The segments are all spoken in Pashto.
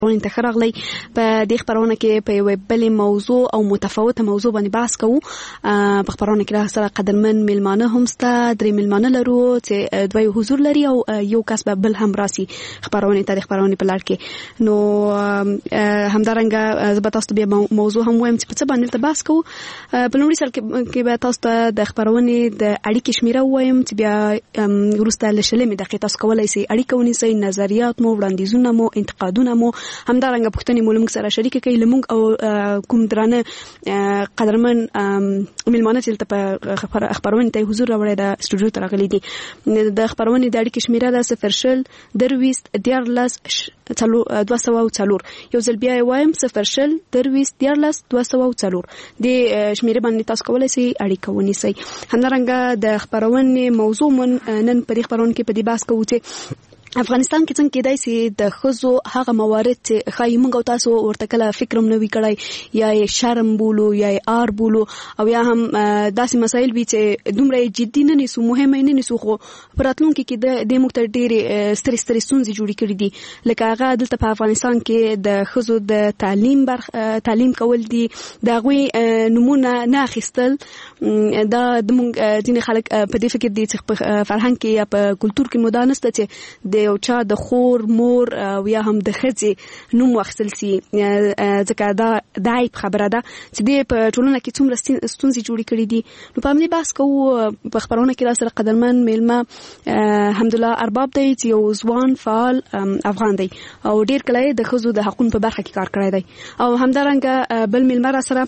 ونې ته راغلی په دې خبرونه کې په یو بل موضوع او متفاوته موضوع باندې بحث کوو. په خبرونه کې سره قدرمن میلمانه هم سته، 3 میلمانه لرو چې دوی حضور لري او یو کس به بل هم راسي خبرونه ته د خبرونه په لړ کې. نو همدارنګه زه به تاسو ته موضوع هم وایم چې په څه باندې بحث کوو. په لومړي سر کې به تاسو ته د خبرونه د اړیکې شمیره وایم چې بیا وروسته له شلمې دقیقې تاسو کولای شئ اړیکه ونیسئ، نظریات مو، وړاندیزونه مو، انتقادونه مو، همدارنګه پوښتنې مو لمونږ سره شریک کړئ. لمونږ او کوم درانه قدرمن میلمانه چې په خبرونه ته حضور راوړی د سټوډیو ته راغلي دي. د خبرونه د اړیکې شمیره ده 0 درويست 14 204. یو ځل بیا وایم 0 درويست 14 204. د شمیره باندې تاسو کولای شئ اړیکه ونیسئ. همدارنګه د خبرونه موضوع نن په دې خبرونه کې په دې بحث کوو چې افغانستان کې څنګه کېدای شي د خزو هغه موارد چې خای موږ او تاسو ورته کله فکر هم نه وی کړی، یا شرم بولو یا آر بولو، او یا هم داسې مسایل وي چې دومره جدي نه نیسو، مهم نه نیسو، خو پراتلونکو کې د موږ ته ډېرې سترې ستونزې جوړې کړې دي. لکه هغه دلته په افغانستان کې د خزو د تعلیم کول دي، د هغوی نمونه نه اخیستل. دا د موږ ځینې خلک په دې فکر دي چې په فرهنګ کې یا په کلتور کې مو دا نشته چې د یو چا د خور، مور او یا هم د ښځې نوم واخیستل سي، ځکه دا عیب خبره ده چې د په ټولنه کې څومره ستونزې جوړې کړې دي. نو په همدې بحث کوو. په خبرونه کې راسره قدرمن میلمه حمدالله ارباب دی چې یو ځوان فعال افغان دی او ډېر کله د ښځو د حقونو په برخه کې کار کړی دی. او همدارنګه بل میلمه راسره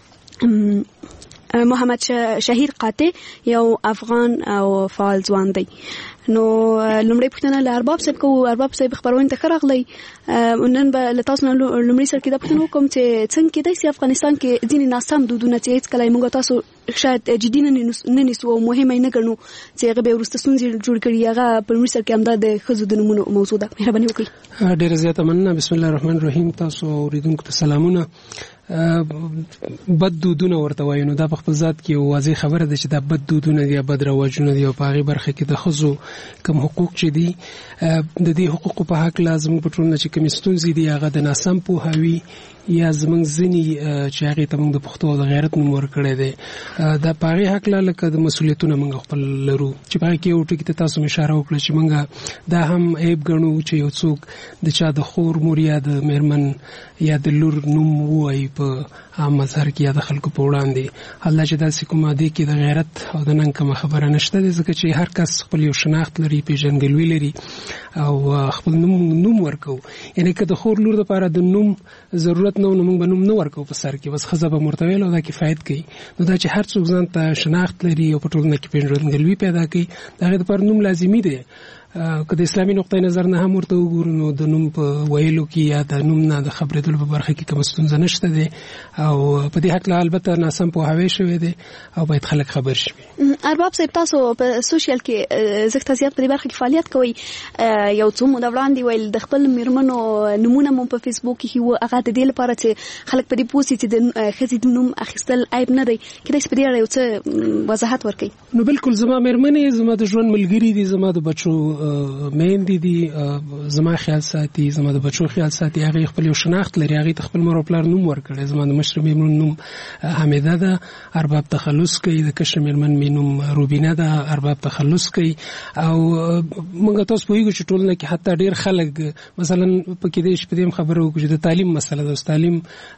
محمد شهیر قاطع، یو افغان او فعال ځوان دی. نو لومړی پوښتنه له ارباب صاحب کوو. ارباب صاحب خبرونه ته راغلی، نن به له تاسو نه لومړی سر کې دا پوښتنه وکړم چې څنګه کېدای شي افغانستان کې ځینې ناسم دودونه چې هیڅ کله موږ تاسو شاید جدي نه نیسو او مهمه نه ګڼو چې هغه به وروسته ستونزې جوړ کړي، هغه په لومړي سر کې همدا د ښځو د نومونو موضوع ده. مهرباني وکړئ. ډېره زیاته مننه. بسم الله الرحمن الرحیم. تاسو اوریدونکو ته سلامونه. بد دودونه ورته وایو، نو دا په خپل ذات کې واضح خبره ده چې دا بد دودونه دي یا بد رواجونه دي، او په هغې برخه کې د ښځو کوم حقوق چې دي، د دې حقوقو په حق لازم په ټولنه چې کوم ستونزې دي هغه د ناسم پوهاوي یا زمونږ ځینې چې هغې ته موږ د پښتو او د غیرت نوم ورکړی دی، دا په هغې حق لکه د مسؤلیتونه موږ خپل لرو چې په هغې کې یو ټکي ته تاسو اشاره وکړه چې موږ دا هم عیب ګڼو چې یو څوک د چا د خور، مور یا د میرمن یا د لور نوم ووایي په عام مظهر کې یا د خلکو په وړاندې. الله چې داسې کومه دې کې د غیرت او د ننګ کومه خبره نشته دی، ځکه چې هر کس خپل یو شناخت لري، پیژندګلوي لري او خپل نوم ورکو. یعنی که د خور لور دپاره د نوم ضرورت نه نو موږ به نوم نه ورکو په سر کې، بس ښځه به ورته ویل او دا کفایت کوي. نو دا چې هر څوک ځان ته شناخت لري او په ټولنه کې پیژندګلوي پیدا کوي، د هغې دپاره نوم لازمي دی. که د اسلامي نقطې نظر نه هم ورته وګورو نو د نوم په ویلو کې یا د نوم نه د خبرېدلو په برخه کې کومه ستونزه نشته دی، او په دې هکله البته ناسم پوهاوی شوی دی او باید خلک خبر شي. ارباب صاحب، تاسو په سوشل کې زیات زیات په دې برخه کې فعالیت کوئ. یو څو موده وړاندې ویل د خپل میرمنو نومونه مو په فیسبوک کې هغه د دې لپاره چې خلک په دې پوه شي چې د ښځې د نوم اخیستل عیب نه دی. کېدای شي په دې اړه یو څه وضاحت ورکړئ. نو بالکل، زما میرمنې زما د ژوند ملګري دي، زما د بچو میندې دي، زما خیال ساتي، زما د بچو خیال ساتي. هغې خپل یو شناخت لري، هغې ته خپل مور او پلار نوم ورکړی. زما د مشر میرمن نوم حمیده ده، ارباب تخلص کوي. د کشر میرمن مې نوم روبینه ده، ارباب تخلص کوي. او موږ تاسو پوهېږو چې ټولنه کې حتی ډېر خلک مثلا په کېدای شي په دې هم خبره وکړو چې د تعلیم مسله ده. اوس تعلیم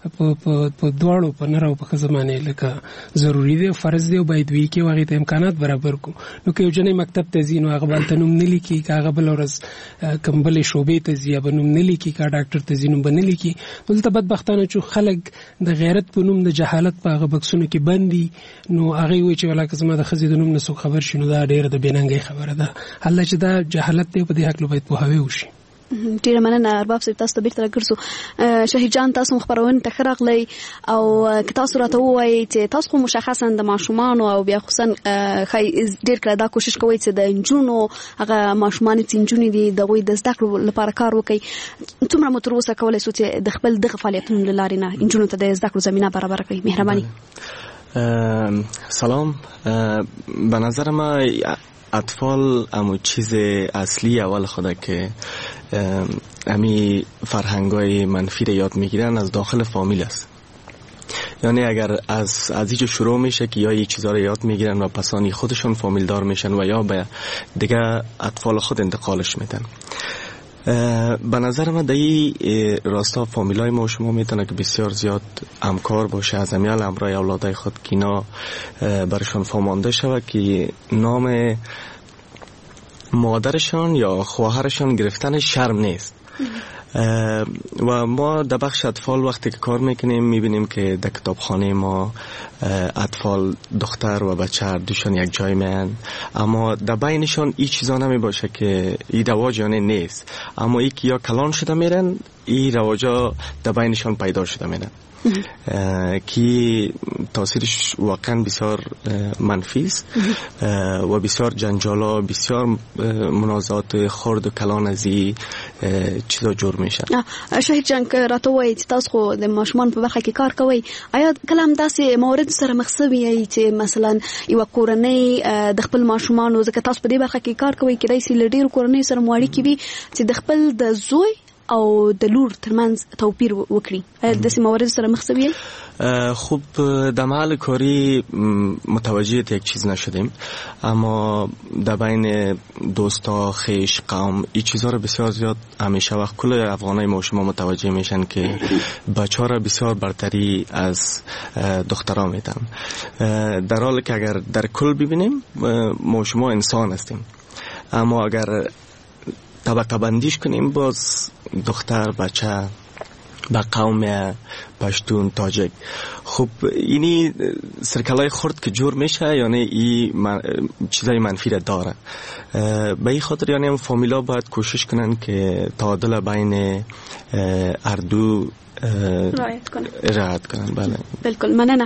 په دواړو، په نر او په ښځه باندې لکه ضروري دی او فرض دی او باید وي کې هغې ته امکانات برابر کړو. نو که یو جنۍ مکتب ته ځي نو هغه به هلته نوم نه لیکي، که هغه بله ورځ کوم بلې شعبې ته ځي به نوم نه لیکي، که ډاکټر ته ځي نوم به نه لیکي. دلته بدبختانه چې خلک د غیرت په نوم د جهالت په هغه بکسونو کې بند دي، نو هغې وایي چې ولاکه زما د ښځې د نوم نه څوک خبر شي، نو دا ډېره د بېننګۍ خبره ده. الله چې دا جهالت دی په دې هکله باید پوهاوی وشي. ډیره مننه ارباب صاحب، تاسو ته بیرته راګرځو. شهید جان، تاسو خبرونه ته ښه راغلی، او که تاسو راته ووایئ چې تاسو خو مشخصا د ماشومانو او بیا خصوصا ډېر کله دا کوشش کوئ چې د نجونو هغه ماشومانې چې نجونې دي د هغوی د زده کړو لپاره کار وکړئ، څومره مو تر اوسه کولی شو چې د خپل دغه فعالیتونو له لارې نه نجونو ته د زده کړو زمینه برابره کړئ؟ مهرباني. سلام. به نظر ما اطفال همون چیز اصلی اول خوده که امی فرهنگای منفی را یاد میگیرن از داخل فامیل است. یعنی اگر از اینجا شروع میشه که یا یک چیزا رو یاد میگیرن و پسانی خودشون فامیل دار میشن و یا به دیگه اطفال خود انتقالش میدن. به نظر من در این راستا فامیلای ما و شما میتونه که بسیار زیاد همکار باشه از امیال امرای اولادای خود که اینا برشان فامانده شود که نام مادرشان یا خواهرشان گرفتن شرم نیست. و ما در بخش اطفال وقتی که کار میکنیم میبینیم که در کتابخانه ما اطفال دختر و بچه هر دوشان یک جای میان، اما در بینشان این چیزا نمی باشه که این رواجانه نیست، اما ای که یا کلان شده میرن این رواجا در بینشان پیدا شده میرن که تاثیرش واقعا بسیار منفی است و بسیار جنجالا، بسیار منازعات خرد و کلان از این چیزا جور میشن. شهید جان که راته وایي چې تاسو خو د ماشومان په برخه کې کار کوئ، آیا کله هم داسې موارد سره مخ شوي چې مثلا یو کورنۍ د خپل ماشومانو، ځکه تاسو په دې برخه کې کار کوئ، کېدای شي له ډېرو کورنۍ سره مو اړیکې وي چې د خپل د زوی او د لور ترمنځ توپیر وکړي، آیا داسې موارد سره مخ شوي؟ خوب در محل کاری متوجه یک چیز نشدیم، اما در بین دوستا، خیش، قوم این چیزها رو بسیار زیاد همیشه وقت کل افغانای ما شما متوجه میشن که بچه ها را بسیار برتری از دخترها میدن، در حالی که اگر در کل ببینیم ما شما انسان هستیم، اما اگر طبقه بندیش کنیم باز دختر، بچه به قوم پشتون، تاجک، خب اینی سرکلای خرد که جور میشه، یعنی این چیزای منفی را داره. به این خاطر یعنی هم فامیلا باید کوشش کنن که تعادل بین هر دو رعایت کنن. بله بالکل مننه.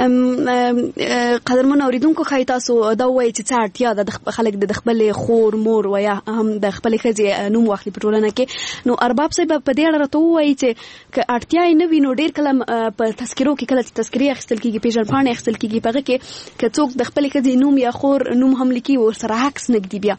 قدرمن اوریدونکو خای تاسو دا وایي چې څه اړتیا ده د خلک د خپل خور، مور و یا هم د خپل ښځې نوم واخلي په ټولنه کې. نو ارباب صاحب په دې اړه راته وایي چې که اړتیا یې نه وي نو ډېر کله په تذکرو کې کله چې تذکرې اخیستل کېږي، پیژندپاڼې اخیستل کېږي، په هغه کې که څوک د خپلې ښځې نوم یا خور نوم هم لیکي ورسره عکس نږدي، بیا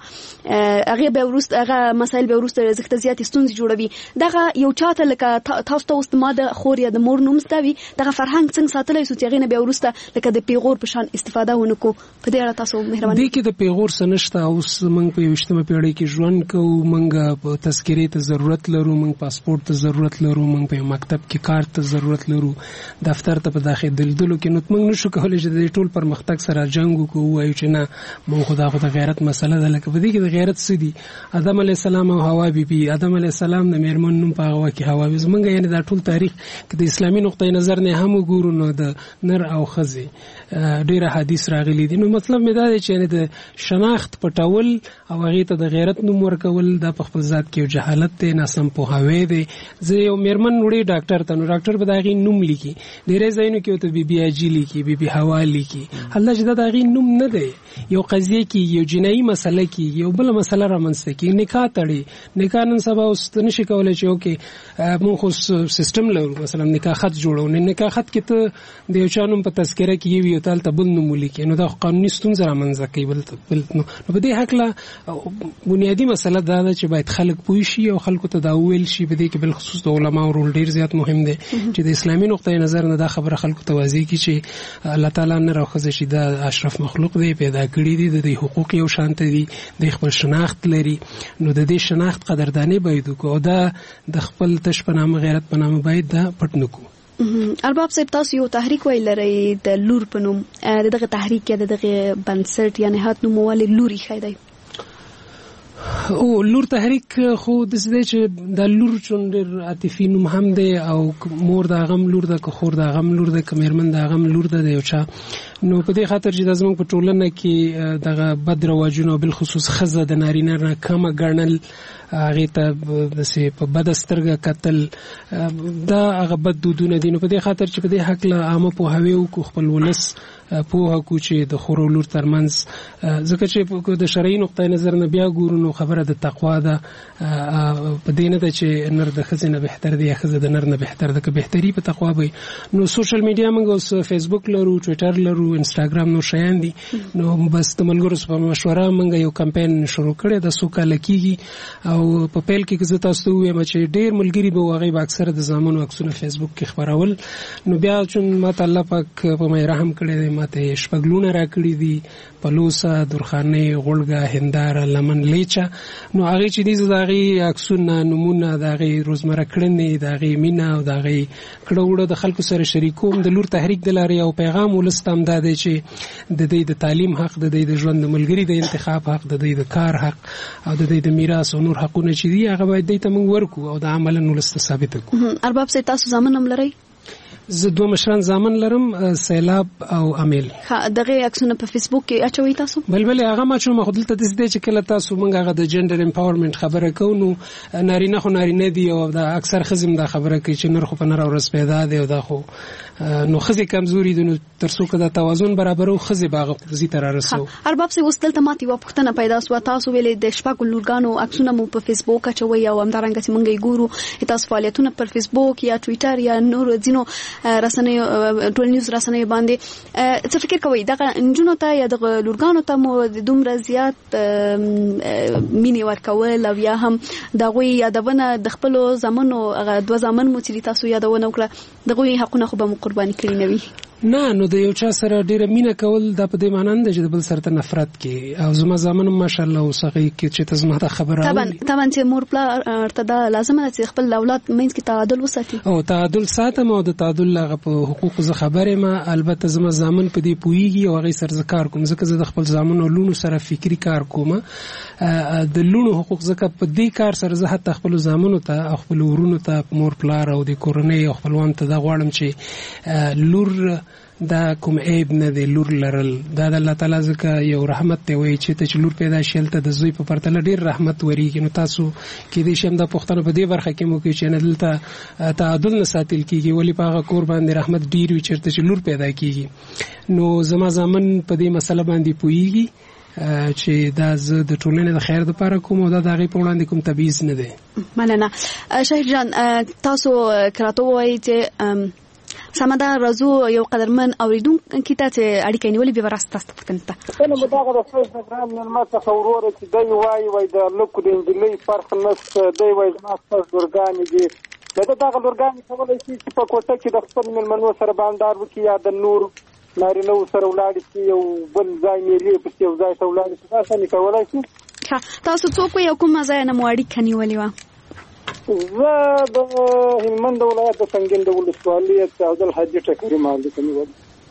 هغې بیا وروسته هغه مسایل بیا وروسته ځکه زیاتې ستونزې جوړوي. دغه یو چاته لکه تاسو ته اوس ما د خور یا د مور نوم زده وي، دغه فرهنګ څنګه ساتلی سو چې هغې نه بیا وروسته لکه د پیغور په شان استفاده ونه کړو؟ په دې اړه تاسو مهرباني. دې کې د پیغور څه نشته. اوس موږ په 21مه پیړۍ کې ژوند کوو، موږ په تذکرې ته ضرورت لرو، موږ پاسپورت ته ضرورت لرو، موږ په مکتب کې کار ته ضرورت لرو، دفتر ته په داخلېدلو کې. نو موږ نشو کولی چې د ټول پرمختګ سره جنګ وکړو، ووایو چې نه موږ خو د غیرت مسله ده. لکه په دې کې د غیرت څه دي؟ آدم علیه السلام او حوا بیبي، آدم علیه السلام د مېرمن نوم په هغه وخت کې حوا وي. زموږ یعنې دا ټول تاریخ که د اسلامي نقطه نظر نه هم وګورو نو د نر او ښځې ډېر حدیث راغلي دي. نو مطلب مې دا دی چې یعنې د شناخت پټول او هغې ته د غیرت نوم ورکول دا په خپل ذات کې یو جهالت دی، ناسم پوهاوی دی. زه یو مېرمن وړې ډاکټر ته، نو ډاکټر به د هغې نوم لیکي، ډېری ځایونو کې ورته بي بي اجي لیکي، بي بي حوا لیکي، هلته چې دا د هغې نوم نه دی. یو قضیه کې یو جنایي مسله کې یو بله مسله رامنځته کېږي، نکاح تړي. نکاح نن سبا اوس ته نشي کولی چې اوکې موږ خو سیسټم لرو، مثلا نکاح خط جوړو، نکاح خط کې ته د یو چا نوم په تذکره کې یو ته هلته بل نوم ولیکې، نو دا خو قانوني ستونزه رامنځته کوي. نو په دې هکله بنیادي مسله دا ده چې باید خلک پوه شي او خلکو ته دا وویل شي. په دې کې بالخصوص د علماو رول ډېر زیات مهم دی چې د اسلامي نقطه نظر نه دا خبره خلکو ته واضح کړي چې الله تعالی نر او ښځه چې دا اشرف مخلوق دی، پیدا کړي دي، د دې حقوق یو شان دي، د خپل شناخت لري. نو د دې شناخت قدرداني باید وکړو او دا د خپل تش په نامه، غیرت په نامه باید دا پټ نه کړو. ارباب صاحب تاسو یو تحریک ویل لرئ د لور په نوم، دغه تحریک یا دغه بنسټ یا نهاد نوموالي لوري ښی دی؟ او لور تحریک خو د دې چې د لور چون ډېر عاطفي نوم هم دی او مور د هغه لور ده، که خور د هغه لور ده، که مېرمن د هغه لور ده د یو چا. نو په دې خاطر چې د زموږ په ټولنه کې دغه بد رواجونه بالخصوص ښځه د نارینه نه کمه ګڼل، هغې ته داسې په بده سترګه کتل، دا هغه بد دودونه دي. نو په دې خاطر چې په دې هکله عامه پوهاوی وکړو، خپل ولس پوهه کو چې د خور او لور ترمنځ ځکه چې د شرعي نقطه نظر نه بیا ګورو نو خبره د تقوا ده په دې نه ده چې نر د ښځې نه بهتر دی یا ښځه د نر نه بهتر ده که بهتري په تقوا وي. نو سوشل میډیا موږ اوس فیسبوک لرو، ټویټر لرو، انسټاګرام نو شیان دي. نو بس د ملګرو په مشوره موږ یو کمپاین شروع کړی د څو کاله کېږي او په پیل کې زه تاسو ته وایم چې ډېر ملګري به هغوی به اکثره د زامنو عکسونه فیسبوک کې خپرول. نو بیا چون ماته الله پاک په مې رحم کړی دی، ماته شپږ لوڼه راکړي دي، پلوسه، درخانۍ، غوړګه، هنداره، لمن، لیچه. نو هغې چې دي زه د هغې عکسونه، نومونه، د هغې روزمره کړنې، د هغې مینه او د هغې کړه وړه د خلکو سره شریکوم. د لور تحریک د لارې یو پیغام ولس ته هم دا دی چې د دوی د تعلیم حق، د دوی د ژوند د ملګري د انتخاب حق، د دوی د کار حق او د دوی د میراث او نور حقونه چې دي هغه باید دوی ته موږ ورکړو او د عملاً ولس ته ثابته کړو. ارباب صاحب تاسو زامن هم لرئ؟ زه دوه مشران زامن لرم، سیلاب او امیل. دغه عکسونه په فیسبوک کې اچوي تاسو؟ بلبل هغه ما چې مخدل ته دې چې کله تاسو موږ هغه د جندر امپاورمنت خبره کوو نو نارینه خو نارینه دي او د اکثر خزم دا خبره کوي چې نر خو په نر ورځ پیدا دی او دا خو نو خزي کمزوري دي. نو ترڅو که دا توازن برابرو خزي باغ خزي تر رسو. ارباب سي وستل ماتي و پښتنه پیدا سو تاسو ویلې د شپږ لورګانو عکسونه مو په فیسبوک اچوي او همدارنګه چې موږ یې ګورو تاسو فعالیتونه پر فیسبوک یا ټویټر یا نور ځینو رسنۍ ټولنیز رسنۍ باندې څه فکر کوي دغه انجونو ته یا دغه لورګانو ته مو د دومره زیات مینې ورکول او یا هم دغه یادونه د خپل زمانو دوه زمان مو چې تاسو یادونه وکړه دغه حقونه خو به مو قرباني کړی نه وي؟ نه، نو د یو چا سره ډیره مینه کول دا په دې معنی نه چې د بل سره ته نفرت کې او زما زامن ماشاءالله اوسغه کې چې ته زما ته خبره طبعا چې مور پلار ارتدا لازم ده چې خپل اولاد مینس کې تعادل وساتي او تعادل ساتم او د تعادل لغه په حقوق زه خبره ما البته زما زامن په دې پويږي او هغه سره ذکر کوم ځکه زه د خپل زامن او لونو سره فکری کار کوم. د لونو حقوق ځکه په دې کار سره زه حتی خپل زامنو ته خپل ورونو ته مور پلار او د کورنۍ او خپلوان ته دا غواړم چې لور دا کوم عیب نه دی، لور لرل دا د الله تعالی ځکه یو رحمت دی وایي چې ته چې لور پیدا شي هلته د زوی په پرتله ډېر رحمت ورېږي. نو تاسو کېدای شي همدا پوښتنه په دې برخه کې مو کوي چې نه دلته تعادل نه ساتل کېږي ولې په هغه کور باندې رحمت ډېر وي چېرته چې لور پیدا کېږي. نو زما زامن په دې مسله باندې پوهېږي چې دا زه د ټولنې د خیر لپاره کوم او دا د هغې په وړاندې کوم تبعیض نه دی. مننه. شهید جان تاسو کراته وایي چې سمدا رازو یو قدرمن اوریدونکو ته چې اړیکه نیولې به راست تاسو پکې ته نو مداغه د فیسبوک نن ما تصور چې دی وای د لوکو د انجلۍ فرق نست دی وای ما تاسو ورګان دي دغه ورګان کولای شي چې په کوټه کې د خپل ملمنو سره باندې وکي یا د نور نارینه سره ولاړ شي یو بل ځای میلې په یو ځای ته ولاړ شي تاسو نه کولای شي. تاسو څوک یو کوم ځای نه مو اړیکه نیولې و؟ زه د هلمند ولایت د سنگین د ولسوالۍ عبدال حاجي ټکري مالک نیول.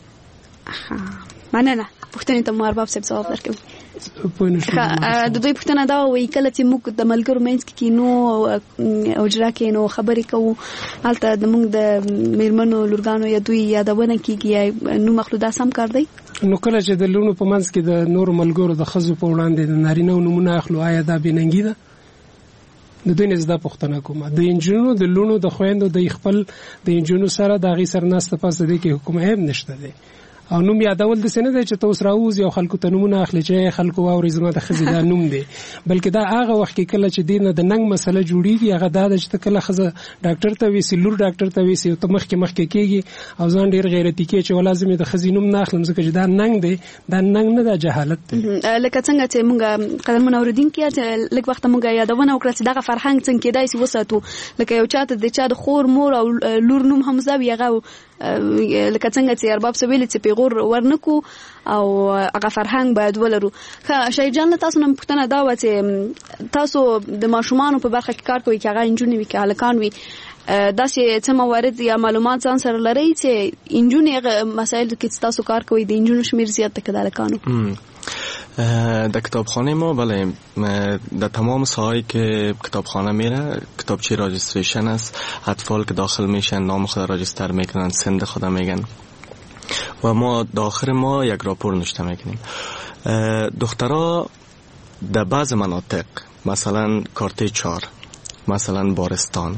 مننه. پښتنې ته ارباب صاحب ځواب ورکوي. د دوی پښتنه دا وایي کله چې موږ د ملګرو منځ کې کینو او اجرا کې نو خبرې کوو هلته د موږ د میرمنو لورګانو یا دوی یادونه کېږي نو مخلودا سم کار دی. نو کله چې د لونو په منځ کې د نورو ملګرو د ښځو په وړاندې د نارینه نومونه اخلو آیا دا بېننګي ده؟ د دوی نه زده پوښتنه کوم د انجونو د لونو د خويندو د خپل د انجونو سره د غي سر ناست پاس د کې حکومت عیب نشته دی او نوم یادول د سینه دی چې تاسو راوز یو خلکو ته نمونه اخلي چې خلکو واوري زما د خزي دا نوم دی بلکې دا هغه وخت کې کله چې دینه د ننګ مسله جوړیږي هغه دا چې کله خزه ډاکټر ته ویسي لور ډاکټر ته ویسي ته مخ کې کېږي او ځان ډیر غیرتی کې چې ولازم د خزي نوم نه اخلم ځکه چې دا ننګ دی دا ننګ نه دا جهالت دی. لکه څنګه چې موږ قدرمن اوریدونکو چې لږ وخت موږ یادونه وکړه چې دغه فرهنګ څنګه کېدای شي وساتو لکه یو چاته د چا د خور مور او لور نوم هم زوی هغه لکه څنګه چې ارباب سویل چې پیغور ورنکو او هغه فرهنګ باید ولرو. شهید جان تاسو نن پښتنه دا و چې تاسو د ماشومان په برخه کې کار کوي چې هغه انجونی وي کې الکان وي دا چې څه موارد یا معلومات ځان سره لري چې انجونی مسایل کې تاسو کار کوي د انجونو شمیر زیات تکدار الکانو در کتابخانه ما بله در تمام ساعتی که کتابخانه میره کتابچه راجستریشن است اطفال که داخل میشن نام خود راجستر میکنن سند خود میگن و ما داخل ما یک راپور نوشته میکنیم. دخترها در بعض مناطق مثلا کارته 4 مثلا بارستان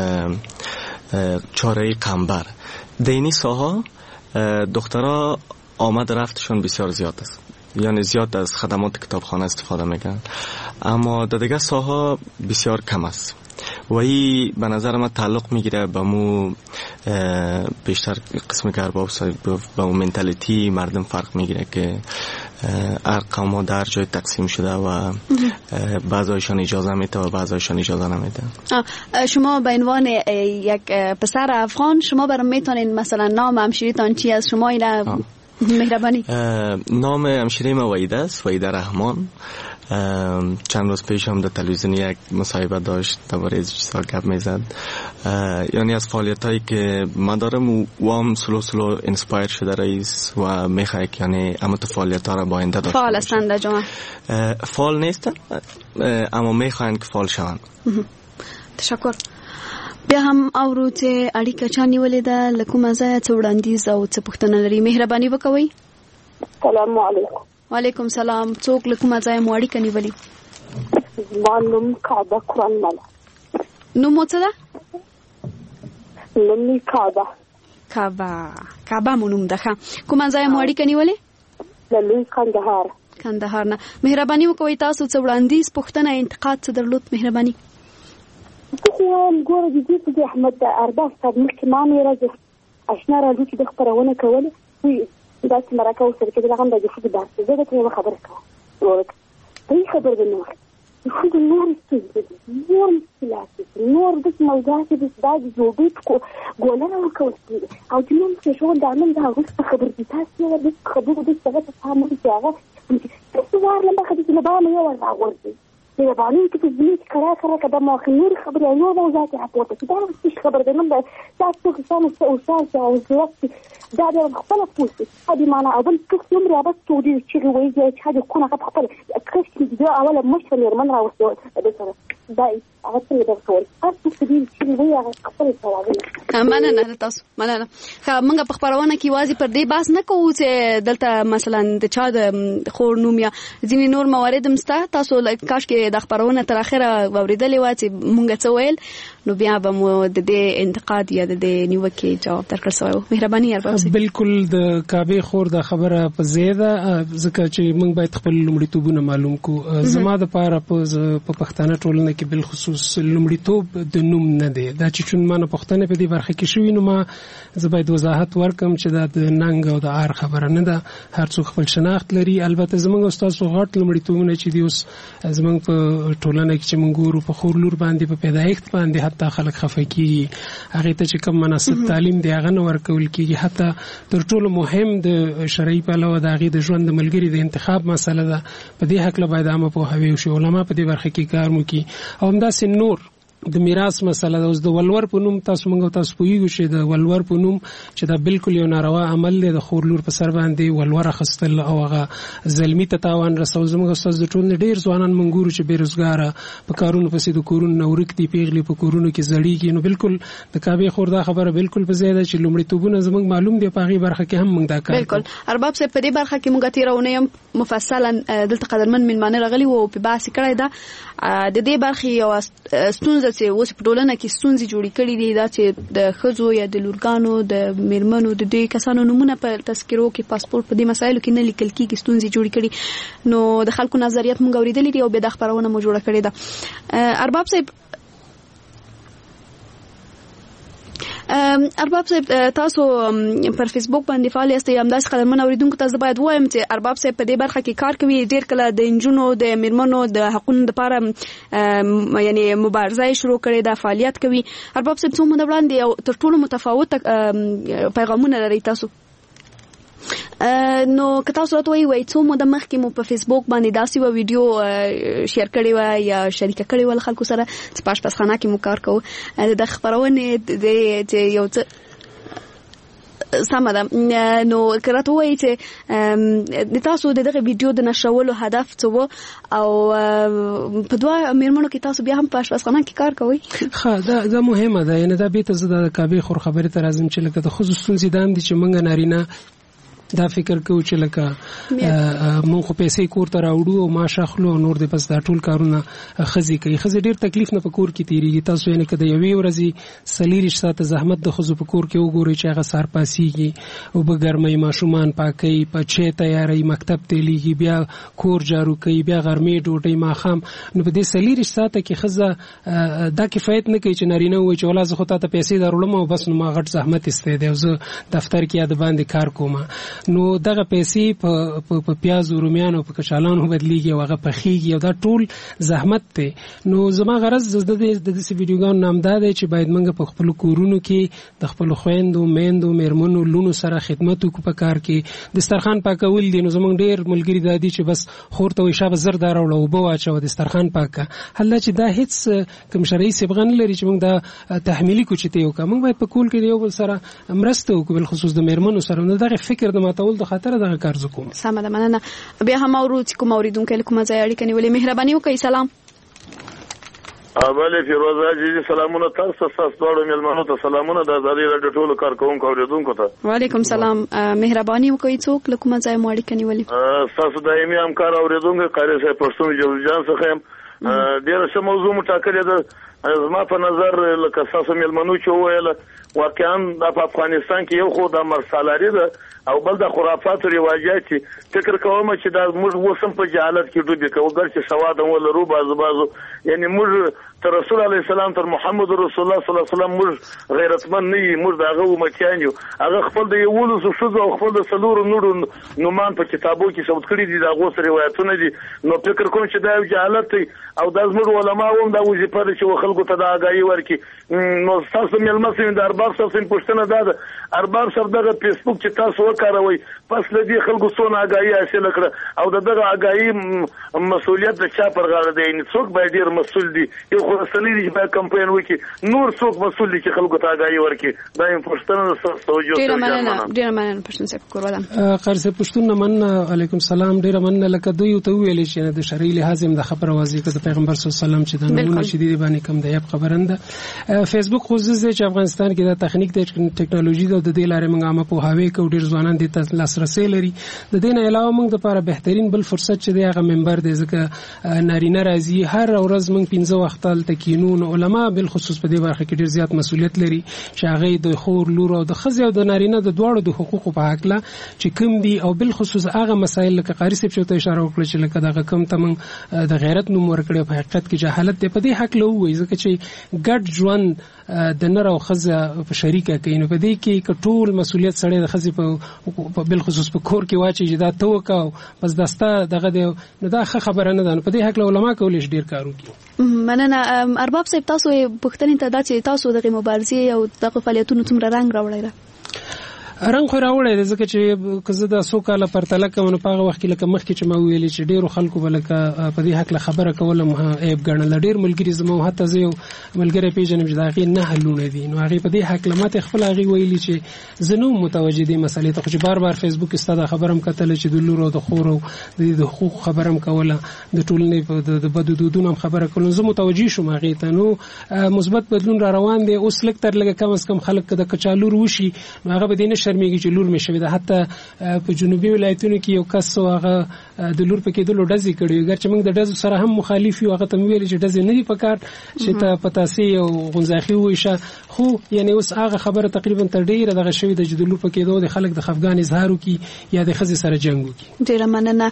چاره قنبر دینی ساها دخترها آمد رفتشون بسیار زیاد است، یعنی زیاد از خدمات کتابخانه استفاده میکنن، اما در دیگه ساحه بسیار کم است و این به نظر من تعلق میگیره به مو بیشتر قسم که ارباب به مو منتالیتی مردم فرق میگیره که هر قوم در جای تقسیم شده و بعضایشان اجازه میده و بعضایشان اجازه نمیده. شما به عنوان یک پسر افغان شما برام میتونین مثلا نام همشیریتان چی است؟ شما اینا مهربانی. نام همشیری ما وحیده است، وحیده رحمان. چند روز پیش هم در تلویزیون یک مصاحبه داشت درباره از چیزا گپ میزد، یعنی از فعالیتایی که من دارم و هم سلو انسپایر شده رئیس و میخواد یعنی اما تو فعالیت‌ها را با آینده داشته فعال هستند در جامعه؟ فعال نیستن اما میخوان که فعال شوند. تشکر. بیا هم اورو ته اړیکه چا نیولې ده له کومه ځایه څه وړاندیز او څه پوښتنه لري؟ مهرباني وکوئ. سلام علیکم. وعلیکم سلام. څوک له کومه ځایه مو اړیکه نیولې؟ زما نوم کعبه قرآن مله. نوم مو څه ده؟ نوم کعبه. کعبه مو نوم ده. ښه، کومه ځایه مو اړیکه نیولې؟ له لوی کندهار نه. مهرباني وکوئ تاسو څه وړاندیز پوښتنه انتقاد څه درلود؟ مهرباني. ګوره د دې په احمد ارباب صاحب مخکې ما مې راځي اشنا راځي چې د خبرونه کوله دا چې مرکه وسره کې دغه د ښځې بحث زه د ته خبره کوم ورته خبر د نور خو نور نور د موضوعات د استاد جوړې کو ګولنه وکول او چې موږ څه شو د عمل دا غوښته خبر دي تاسو د خبرو د څه څه فهمو چې هغه څه وار لمبه خدي نه باندې یو ورغورځي دی باندې چې د دې کړه کده ما خنور خبرې نو موضوعات راپورته دا څه خبر ده نو تاسو څه څه او څه دا د خپل پوسټ هدي معنا اول څه کوم رابط تودي چې وایي چې حاجه کونه خپل کښ دا اوله مشکل يرمن راوستو د سره دا هغه څه د ټول تاسو چې وایي هغه خپل څه مننه تاسو مننه. موږ په خبرونه کې واځي پر دې باس نه کوو چې دلته مثلا د چا د خور نوم یا ځینې نور موارد مسته تاسو کاش کې د خبرونه تر اخره اوریدلې و چې موږ څه ویل نو بیا به مو د دې انتقاد یا د دې نیوکې جواب درکړ سوی. مهرباني ارباب. بالکل د کعبه خور د خبره په زیاده ځکه چې موږ باید خپل لومړیتوبونه معلوم کو. زما د پاره په پښتانه ټولنه کې بل خصوص لومړیتوب د نوم نه دی. دا چې چون ما نه پښتنه په دې برخه کې شوی نو ما زه باید وضاحت ورکم چې دا د ننګ او د عار خبره نه ده. هر څوک خپل شناخت لري. البته زموږ استاد غټ لومړیتوبونه چې دی اوس زموږ په ټولنه کې چې موږ ګورو په خور لور باندې په پیدایښت باندې حتی خلک خفه کیږي. هغه ته چې کوم مناسب تعلیم دی هغه نه ورکول کیږي. حتی تر ټولو مهم د شرعي پلوه د هغې د ژوند د ملګري د انتخاب مسله ده. په دې هکله باید عامه پوهاوی وشي، علما په دې برخه کې کار وکړي. او همداسې نور د میراث مسله ده. اوس د ولور په نوم تاسو موږ تاسو پوهیږو چې د ولور په نوم چې دا بالکل یو ناروا عمل دی. د خور لور په سر باندې ولور اخیستل او هغه ظلمي ته تاوان رسول. زموږ استاد د ټولنې ډېر ځوانان موږ ګورو چې بېروزګاره په کارونو پسې د کورونو نه ورک دي، پیغلې په کورونو کې زړېږي. نو بالکل د کعبې خور دا خبره بالکل په ځای ده چې لومړیتوبونه زموږ معلوم دي، په هغې برخه کې هم موږ دا کار بالکل. ارباب صاحب په دې برخه کې موږ تېره اونۍ مفصلا دلته قدرمن مېلمانه راغلي وو په بحث کړی ده. د دې برخې یو ستونزه چې اوس په ټولنه کې ستونزې جوړې کړي دي دا چې د ښځو یا د لورګانو د میرمنو د دې کسانو نومونه په تذکرو کې پاسپورت په دې مسایلو کې نه لیکل کېږي. ستونزې جوړې کړي. نو د خلکو نظریات موږ اورېدلي دي او بیا د خپرونه مو جوړه کړې ده. ارباب صاحب تاسو پر فیسبوک باندې فعال یاست. همداسې قدرمن اوریدونکو ته زه باید وایم چې ارباب صاحب په دې برخه کې کار کوي. ډېر کله د نجونو د میرمنو د حقونو لپاره یعنی مبارزه شروع کړې ده، فعالیت کوي. ارباب صاحب څو موده وړاندې تر ټولو متفاوت پیغامونه لري تاسو. نو که تاسو راته وایي څو موده مخکې مو په فیسبوک باندې داسې یوه ویډیو شیر کړې وه یا شریکه کړې وه له خلکو سره چې په اشپزخانه کې مو کار کوو د خپرونې چې یو څه سمه ده. نو که راته وایي چې د تاسو د دغه ویډیو د نشرولو هدف څه و او په دوه میرمنو کې تاسو بیا هم په اشپزخانه کې کار کوئ؟ ښه، دا مهمه ده. یعنې دا بېرته زه د کعبې خور خبرې ته راځم چې لکه د ښځو ستونزې دا هم دي چې موږ نارینه دا فکر کوو چې لکه مونږ خو پیسې کور ته راوړو او معاش اخلو نور د بس دا ټول کارونه ښځې کوي. ښځې ډېر تکلیف نه په کور کې تېرېږي. تاسو یعنې که د یوې ورځې 40 ساعته زحمت د ښځو په کور کې وګورئ چې هغه سهار پاسېږي، اوبه ګرموي، ماشومان پاکوي، په چای تیاروي، مکتب ته لیږي، بیا کور جارو کوي، بیا غرمې ډوډۍ ماښام. نو په دې 40 ساعته کې ښځه دا کفایت نه کوي چې نارینه ووایي چې والله زه خو تا ته پیسې دروړم او بس نو ما غټ زحمت ایستی دی او زه دفتر کې یا د باندې کار کوم. نو دغه پیسې په پیازو، رومیانو، په کچالانو بدلیږي او هغه پخېږي او دا ټول زحمت دی. نو زما غرض د داسې ویډیوګانو نام دا دی چې باید موږ په خپلو کورونو کې د خپلو خویندو، میندو، میرمنو، لونو سره خدمت وکړو. په کار کې دسترخوان پاکول دي. نو زموږ ډېر ملګري دا دي چې بس خور ته وایي شابه زر دا راوړه، اوبه واچوه، دسترخوان پاکه. حاله چې دا هېڅ کوم شرعي صبغه نه لري چې موږ دا تحمیلي کوچتې وکړو. موږ باید په کور کې د یو بل سره مرسته وکړو، بالخصوص د میرمنو سره. نو دغه فکر د ماتول د خاطر دغه کار زه کوم. سمه ده، مننه. بیا هم اورو چې کوم اوریدونکی له کومه ځایه اړیکه نیولې. مهرباني وکړئ. سلام. بله فیروزه جی سلامونه تاسو دواړو میلمنو ته سلامونه د ازادي راډیو ټولو کارکوونکو اوریدونکو ته. وعلیکم سلام. مهرباني وکړئ. څوک له کومه ځایه مو اړیکه نیولې؟ تاسو دایمي همکار اوریدونکو قاری صاحب پښتون جوړ جان څخه یم. ډیره ښه موضوع مو ټاکلې ده. زما په نظر لکه تاسو میلمنو چې وویل واقعا په افغانستان کې یو خو د مرسالاري ده او بل د خرافات او رواجات. فکر کوم چې دا موږ وسم په جهالت کې ډوبې کوو، ګرځي سواد ولرو بازو یعنی موږ تر رسول الله سلام تر محمد رسول الله صلی الله علیه وسلم موږ غیرتمن نه یو، موږ دغه امتیان یو. هغه خپل د یولو شوزو او خپل د سلور نورو نومان په کتابو کې ثبت کړی دي، دغه روایتونه دي. نو فکر کوم چې دا جهالت او د زموږ علما هم دا وظیفه ده چې خلکو ته دا آگاهي ورکړي. نو تاسو ملمسین د ارباب صاحب پوښتنه ده، ارباب صاحب دغه فیسبوک چې تاسو وکاروي پس لدی خلکو څونه آگاهي حاصل کړه او دغه آگاهي مسؤلیت د چا پر غاړه دی؟ څوک باید ډیر مسؤل دي؟ یو خو رسنۍ دي چې باید کمپاین وکړي، نور څوک مسؤل دي چې خلکو ته آگاهي ورکړي؟ دا یو پوښتنه توجه. ډیر مننه پښتون صاحب کوروادم. قاری صاحب پښتون مننه. علیکم سلام. ډیر مننه. لکه دوی ته ویل چې د شرعي لحاظ هم د خبره واضح کړه پیغمبر صلی الله علیه وسلم چې د نمونه چې دی باندې کم دی خبرنده. فیسبوک خصوصي چې افغانستان کې د تخنیک د ټکنالوژي د دې لارې موږ عامه په هاوی کې ډیر ځوانان دي ته لاسرسي لري. د دې نه علاوه موږ لپاره بهترین بل فرصت چې دی هغه منبر دی، ځکه نارینه راځي هر ورځ موږ 15 وخت تکینون علما بالخصوص په دې برخه کې ډیر زیات مسؤلیت لري چې هغه د خور لور او د ښځې او د نارینه د دواړو د حقوقو په حق لا چې کوم دي او بالخصوص هغه مسایل لکه قاری صاحب چې ته اشاره وکړه چې لکه دغه کم ته موږ د غیرت نوم ورکړی په حقیقت کې جهالت دی. په دې حق له وایي ځکه چې ګډ ژوند د نر او ښځه په شریکه کوي. نو په دې کې ټول مسؤلیت سړی د ښځې په بالخصوص په کور کې واچي چې دا ته وکاو بس دستا دغه دی. نو دا ښه خبره نه ده. په دې حق له علما کولی شي ډیر کار وکړي. مننه. ارباب صاحب تاسو پوښتنې ته دا چې تاسو دغه مبارزې او دغه فعالیتونو څومره رنګ راوړی ده؟ رنګ خو راوړی دی ځکه چې که زه د څو کاله پرتله کوم نو په هغه وخت کې لکه مخکې چې ما ویلې چې ډېرو خلکو به لکه په دې هکله خبره کوله عیب ګڼله. ډېر ملګري زما حتی زه یو ملګری پېژنم چې د هغې 9 لوڼې دي، نو هغې په دې هکله ماته خپل هغې ویلي چې زه نه وم متوجه دې مسلې ته، خو چې بار بار فیسبوک کې ستا دا خبره هم کتله چې د لور او د خور او د حقوقو خبره هم کوله، د ټولنې د بدو دودونو هم خبره کوله، زه متوجه شوم هغې ته. نو مثبت بدلون را روان دی. اوس لږ تر لږه کم از کم خلک که د کچالور وشي نو هغه به دې نه شرمېږي چې لور مې شوې ده. حتی په جنوبي ولایتونو کې یو کس هغه د لور په کېدلو ډزې کړې، ګرچې موږ د ډزو سره هم مخالف یو، هغه ته مې ویلې چې ډزې نه دي پکار چې ته پتاسې او غونځاخي وویشه. خو یعنې اوس هغه خبره تقریبا تر ډېره دغه شوې ده چې د لور په کېدو د خلک د خفګان اظهار وکړي یا د ښځې سره جنګ وکړي. ډېره مننه.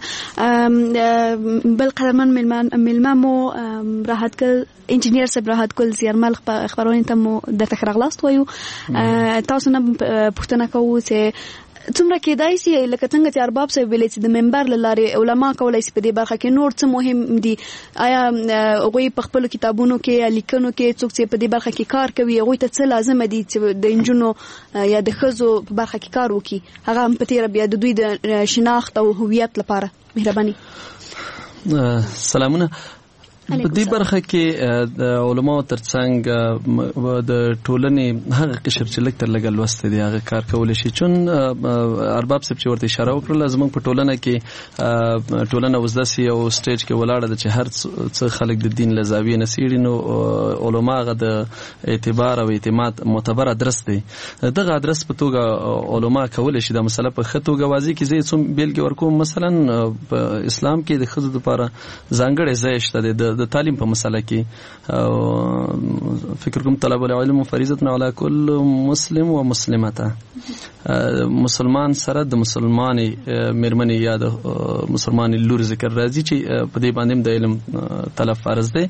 بل قدرمن میلمه مو راحت ګل انجینیر صاحب راحت ګل زیارمل خبرونه ته مو درته ښه راغلاست وایو. تاسو نه پوښتنه کوو چې څومره کېدای شي لکه څنګه چې ارباب صاحب ویلي چې د منبر له لارې علما کولی شي په دې برخه کې نور څه مهم دي؟ آیا هغوی په خپلو کتابونو کې یا لیکنو کې څوک چې په دې برخه کې کار کوي هغوی ته څه لازمه دي چې د نجونو یا د ښځو په برخه کې کار وکړي، هغه هم په تېره بیا د دوی د شناخت او هویت لپاره؟ مهرباني. سلامونه. په دې برخه کې د علماو ترڅنګ د ټولنې هغه قشر چې لږ تر لږه لوستی دی هغه کار کولی شي. چون ارباب صاحب چې ورته اشاره وکړله زموږ په ټولنه کې ټولنه اوس داسې یو سټیج کې ولاړه ده چې هر څه خلک د دین له زاویې نه څېړي، نو علما هغه د اعتبار او اعتماد معتبر ادرس دی. دغه ادرس په توګه علما کولی شي دا مسله په ښه توګه واضح کړي. زه څو بیلګې ورکوم. مثلا په اسلام کې د ښځو دپاره ځانګړی ځای شته دی د تعلیم په مسله کې. فکر کوم طلب العلم فریضة علی کل مسلم و مسلمته، مسلمان سره د مسلمانې میرمنې یا د مسلمانې لور ذکر راځي چې په دې باندې د علم طلب فرض دی.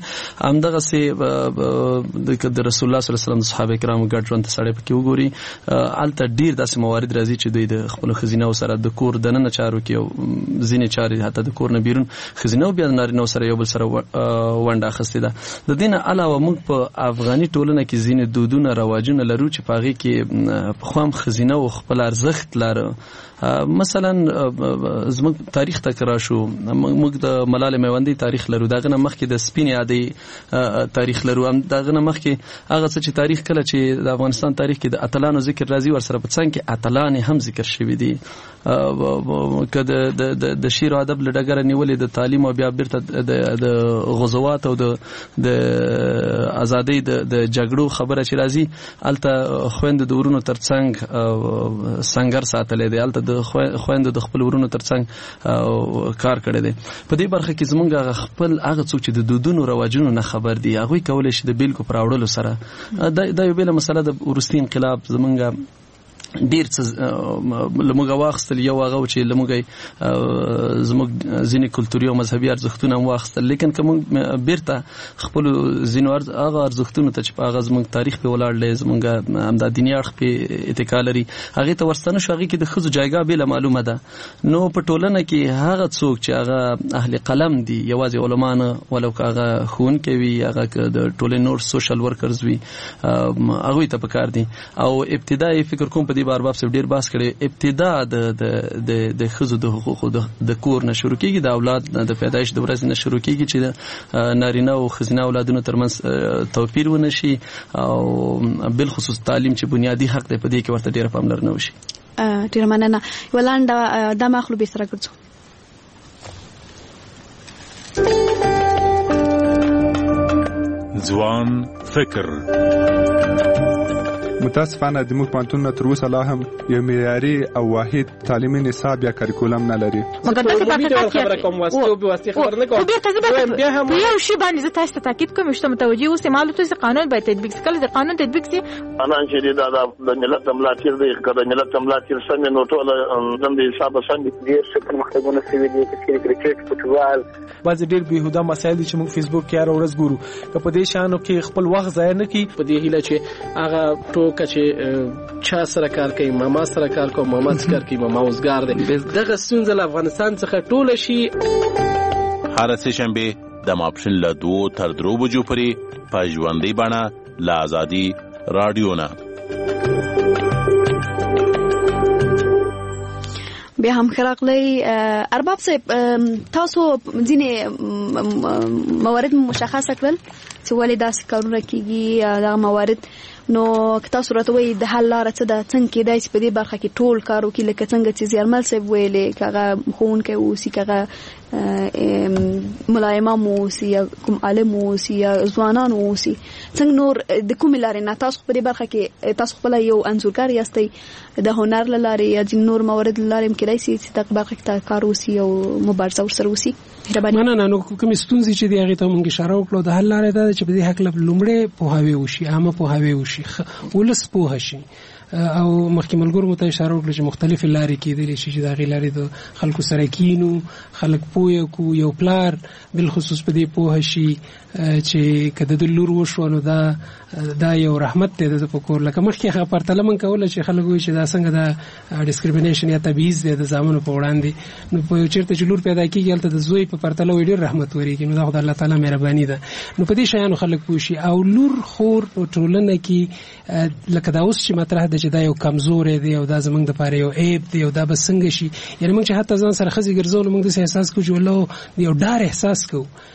همدغسې د رسول الله صلی الله علیه وسلم د صحابه کرامو ګډ ژوند ته سړی پکې وګوري، هلته ډېر داسې موارد راځي چې دوی د خپلو ښځینهو سره د کور دننه چارو کې او ځینې چارې حتی د کور نه بیرون ښځینهو بیا د نارینهو سره یو بل سره ونډه اخیستې ده. د دې نه علاوه موږ په افغاني ټولنه کې ځینې دودونه رواجونه لرو چې په هغې کې پخوا هم ښځینهو خپل ارزښت لاره. مثلا زموږ تاریخ ته که راشو، موږ د ملالې میوندۍ تاریخ لرو، د هغه نه مخکې د سپینې عادۍ تاریخ لرو، د هغه نه مخکې هغه څه چې تاریخ کله چې د افغانستان تاریخ کې د اتلانو ذکر راځي ورسره په څنګ کې اتلانې هم ذکر شوي دي. که د شعر او ادب له ډګره نیولې د تعلیم او بیا بیرته د غزوات او د ازادۍ د جګړو خبره چې راځي، هلته خویندو د ورونو تر څنګ سنګر ساتلی دی، هلته د خویندو د خپل ورونو تر څنګ کار کړی دی. په دې برخه کې زموږ هغه خپل هغه څوک چې د دودونو رواجونو نه خبر دي هغوی کولی شي د بیلګو په راوړلو سره دا یو بېله مسله د وروستي انقلاب زموږ ډیر څه لموږ واخیستل. یو هغه و چې لموږ زموږ ځینې کلتوري او مذهبي ارزښتونه هم واخیستل، لیکن که موږ بیرته خپلو ځینو هغه ارزښتونو ته چې په هغه زموږ تاریخ پې ولاړ دی، زموږ همدا دیني اړخ پې اتکا لري، هغې ته ورستنه شو. هغې کې د ښځو جایګاه بېله معلومه ده. نو په ټولنه کې هغه څوک چې هغه اهل قلم دي، یوازې علما نه، ولو که هغه ښوونکی وي، هغه که د ټولنې نور سوشل ورکرز وي، هغوی ته پکار دي. او ابتدا یې فکر کوم په دې باب صاحب ډیر باس کړي، ابتدا د ښځو د حقوقو د کور نه شروع کېږي، د اولاد د پیدایش د ورځې نه شروع کېږي چې د نارینه او ښځینه اولادونو ترمنځ توپیر ونه شي، او بالخصوص تعلیم چې بنیادي حق دی په دې کې ورته ډېره پاملرنه وشي. ډېره مننه. یوه لنډه دمه اخلو، بې سره ګرځو. ځوان فکر. متاسفانه د موږ پوهنتونونه تر اوسه لا هم یو معیاري او واحد تعلیمي نصاب یا کریکولم نه لري. مګر داسې خبره کوم واسطه خبره نه کوم. بیا هم یو شی باندې زه تاسو ته تاکید کوم چې متوجي اوسئ، معلومات چې قانون باید تطبیق شي. کله چې قانون تطبیق شي انا چې د ملت ملاتړ دی، کله ملت ملاتړ سم نو ټول د حساب سم دي. ډېر څه مخکونه سوي دي چې کرکټ فوټبال بعض ډېر بهوده مسایل چې موږ فیسبوک کې هر ورځ ګورو، که په دې شانو کې خپل وخت ضایع نه کړي. په دې هیله چې هغه چې چا سره کار کوي، ماما سره کار کوي، ماما سره کار کوي، ماما اوسګار دی. دغه ستونزه له افغانستان څخه ټوله شي. هر سه شنبه د ماپښین له 2 تر 3 بجو پورې په ژوندۍ بڼه له آزادي رادیو نه. بیا هم خراغلی ارباب صاحب، تاسو ځینې موارد مشخصه کړل چې ولې داسې کارونه کېږي، دغه موارد. نو که تاسو راته وایي د حل لاره څه ده، څنګه کېدای شي په دې برخه کې ټول کار وکړي، لکه څنګه چې زیارمل صاحب ویلې، که هغه ښوونکی اوسي، که هغه ملا امام اوسي، یا کوم عالم اوسي، یا ځوانان اوسي، څنګه نور د کومې لارې نه تاسو په دې برخه کې تاسو خپله یو انځورګر یاستئ، د هنر له لارې یا ځینې نور موارد له لارې هم کېدای شي چې دغه برخه کې کار وسي او مبارزه ورسره وسي. نه نو کومې ستونزې چې دي هغې ته موږ اشاره وکړو، د حل لاره دا ده چې په دې هکله لومړی پوهاوی وشي، عامه پوهاوی وشي، ولس پوه شي. او مخکې ملګرو مو ته اشاره وکړه چې مختلفې لارې کېدلی شي چې د هغې لارې د خلکو سره کینو، خلک پوه کړو، یو پلار بالخصوص په دې پوه شي چې که د لور وشوه نو دا یو رحمت دی د په کور. لکه مخکې هغه پرتله من کوله چې خلک وایي چې دا څنګه دا ډسکریمینیشن یا تبعیض دی د زامنو په وړاندې. نو په یو چېرته چې لور پیدا کېږي هلته د زوی په پرتله وایي ډېر رحمت ورېږي. نو دا خو د الله تعالی مهرباني ده. نو په دې شیانو خلک پوه شي. او لور خور په ټولنه کې لکه دا اوس چې مطرح ده چې دا یو کمزوری دی او دا زموږ دپاره یو عیب دی او دا به څنګه شي. یعنې موږ چې حتی ځان سره ښځې ګرځولو موږ داسې احساس کوو چې والله یو ډار احساس کوو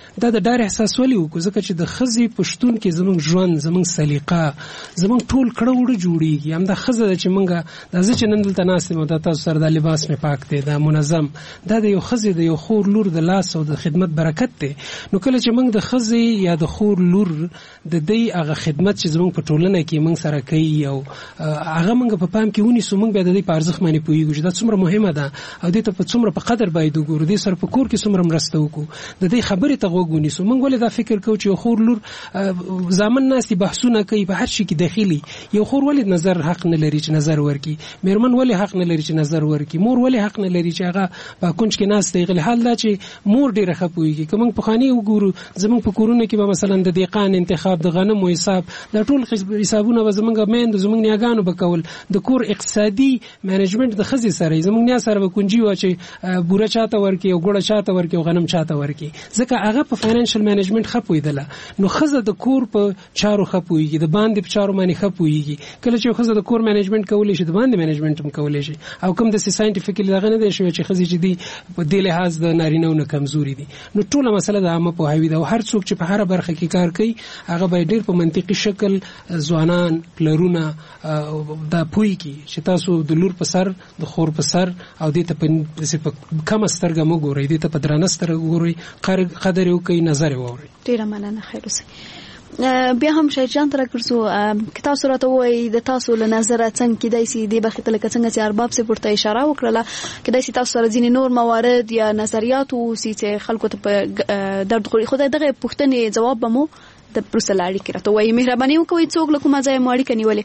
دا د ډار احساس ولې وکړو ځکه چې د ښځې په شتون کې زموږ ژوند زموږ سلیقه زموږ ټول کړه وړه جوړېږي. همدا ښځه ده چې موږ دا زه چې نن دلته ناست یم او دا تاسو سره دا لباس مې پاک دی دا منظم دا د یو ښځې د یو خور لور د لاس او د خدمت برکت دی. نو کله چې موږ د ښځې یا د خور لور د دې هغه خدمت چې زموږ په ټولنه کې موږ سره کوي او هغه موږ په پام کې ونیسو موږ بیا د دې په ارزښت باندې پوهېږو چې دا څومره مهمه ده او دې ته په څومره په قدر باید وګورو دې سره په کور کې څومره مرسته وکړو د دې خبرې ته غوږ ونیسو. موږ ولې دا فکر کوو چې یو خور لور زامن ناستي بحثونه کوي په هر شي کې داخلي یو خور ولې نظر حق نه لري چې نظر ورکړي میرمن ولې حق نه لري چې نظر ورکړي مور ولې حق نه لري چې هغه په کونج کې ناست دی. غل حال دا چې مور ډیره ښه پوهېږي که موږ پخواني وګورو زموږ په کورونو کې به مثلا د دهقان انتخاب د غنمو حساب دا ټول حسابونه به زموږ میندو زموږ نیاګانو به کول. د کور اقتصادي مینجمنت د ښځې سره زموږ نیا سره به کونجي وه چې بوره چاته ورکړي او ګوړه چاته ورکړي او غنم چاته ورکړي ځکه هغه په فاینانشل مینجمنت ښه پوهېدله. نو ښځه د کور په چارو ښه پوهېږي د باندې په چارو باندې ښه پوهېږي. کله چې ښځه د کور مینجمنت کولی شي د باندې مینجمنت هم کولی شي او کوم داسې ساینټیفیکلی دغه نه دی شوی چې ښځې چې دي په دې لحاظ د نارینهو نه کمزوري دي. نو ټوله مسله د عامه پوهاوي ده او هر څوک چې په هره برخه کې کار کوي هغه باید ډېر په منطقي شکل ځوانان پلرونه دا پوهېږي چې تاسو د لور په سر د خور په سر او دې ته په کمه سترګه مه ګورئ دې ته په درنه سترګه ګورئ قدر یې وکړئ نظر یې واورئ. ډېره مننه خیر اوسئ. بیا هم شاید جان تر ګرځو که تاسو راته وایي د تاسو له نظره څنګه کېدای شي دې برخې ته لکه څنګه چې ارباب صاحب ورته اشاره وکړله کېدای شي تاسو سره ځینې نور موارد یا نظریات واوسي چې خلکو ته په درد خوري. خو دغه پوښتنې جواب به مو د وروسته له اړیکې راته وایي. مهرباني وکړئ څوک له کومه ځایه مو اړیکه نیولې.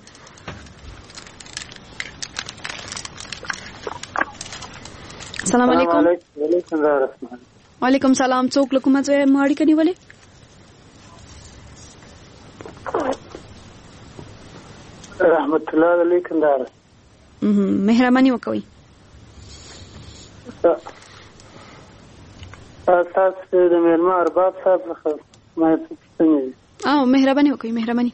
السلام علیکم. وعلیکم سلام. څوک له کومه ځایه مو اړیکه نیولې. رحمت الله علیکم دار. مهرباني وکړئ. تاسو د میرمن ارباب صاحب څخه ما پوښتنه مهرباني وکړئ. مهرباني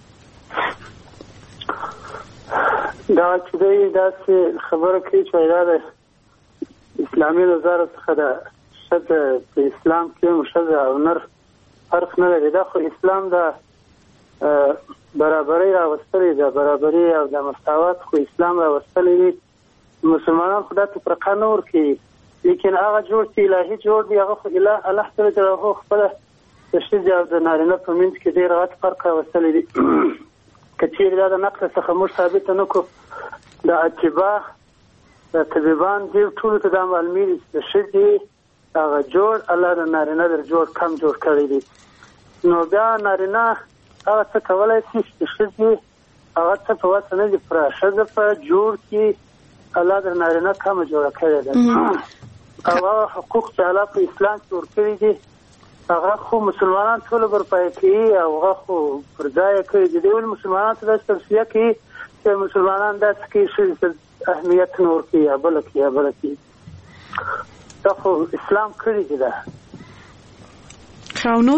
دا چې داسې خبره کوي چې دا د اسلامي نظر څخه ده ښځه په اسلام کې ښځه او نر فرق نه لري. دا خو اسلام دا برابرۍ راوستلې ده برابرۍ او د مساوات خو اسلام راوستلی دی. مسلمانان خو دا تفرقه نه ورکوي لیکن هغه جوړ چې الهي جوړ دی هغه خو الله تعالی جلاله خپله د ښځې او د نارینه په منځ کې ډېر غټ فرق راوستلی دی. که چیرې دا د نقل څخه موږ ثابته نه کړو د اتباع د طبیبان دې ټولو ته دا معلومي دي چې د ښځې هغه جوړ الله د نارینه در جوړ کم جوړ کړی دی. نو بیا نارینه هغه څه کولی شي چې ښځې هغه څه په وسه نه دي پوره. ښځه په جوړ کې الله د نارینه کمه جوړه کړې ده او هغه حقوق چې الله په اسلام کې ورکړي دي هغه خو مسلمانان ټول برپایه کوي او هغه خو پر ځای کوي. د دې ولې مسلمانانو ته داسې توصیه کوي چې مسلمانان داسې کوي ښځې ته اهمیت نه ورکوي یا بله کوي. دا خو اسلام کړي دي. ده ښه نور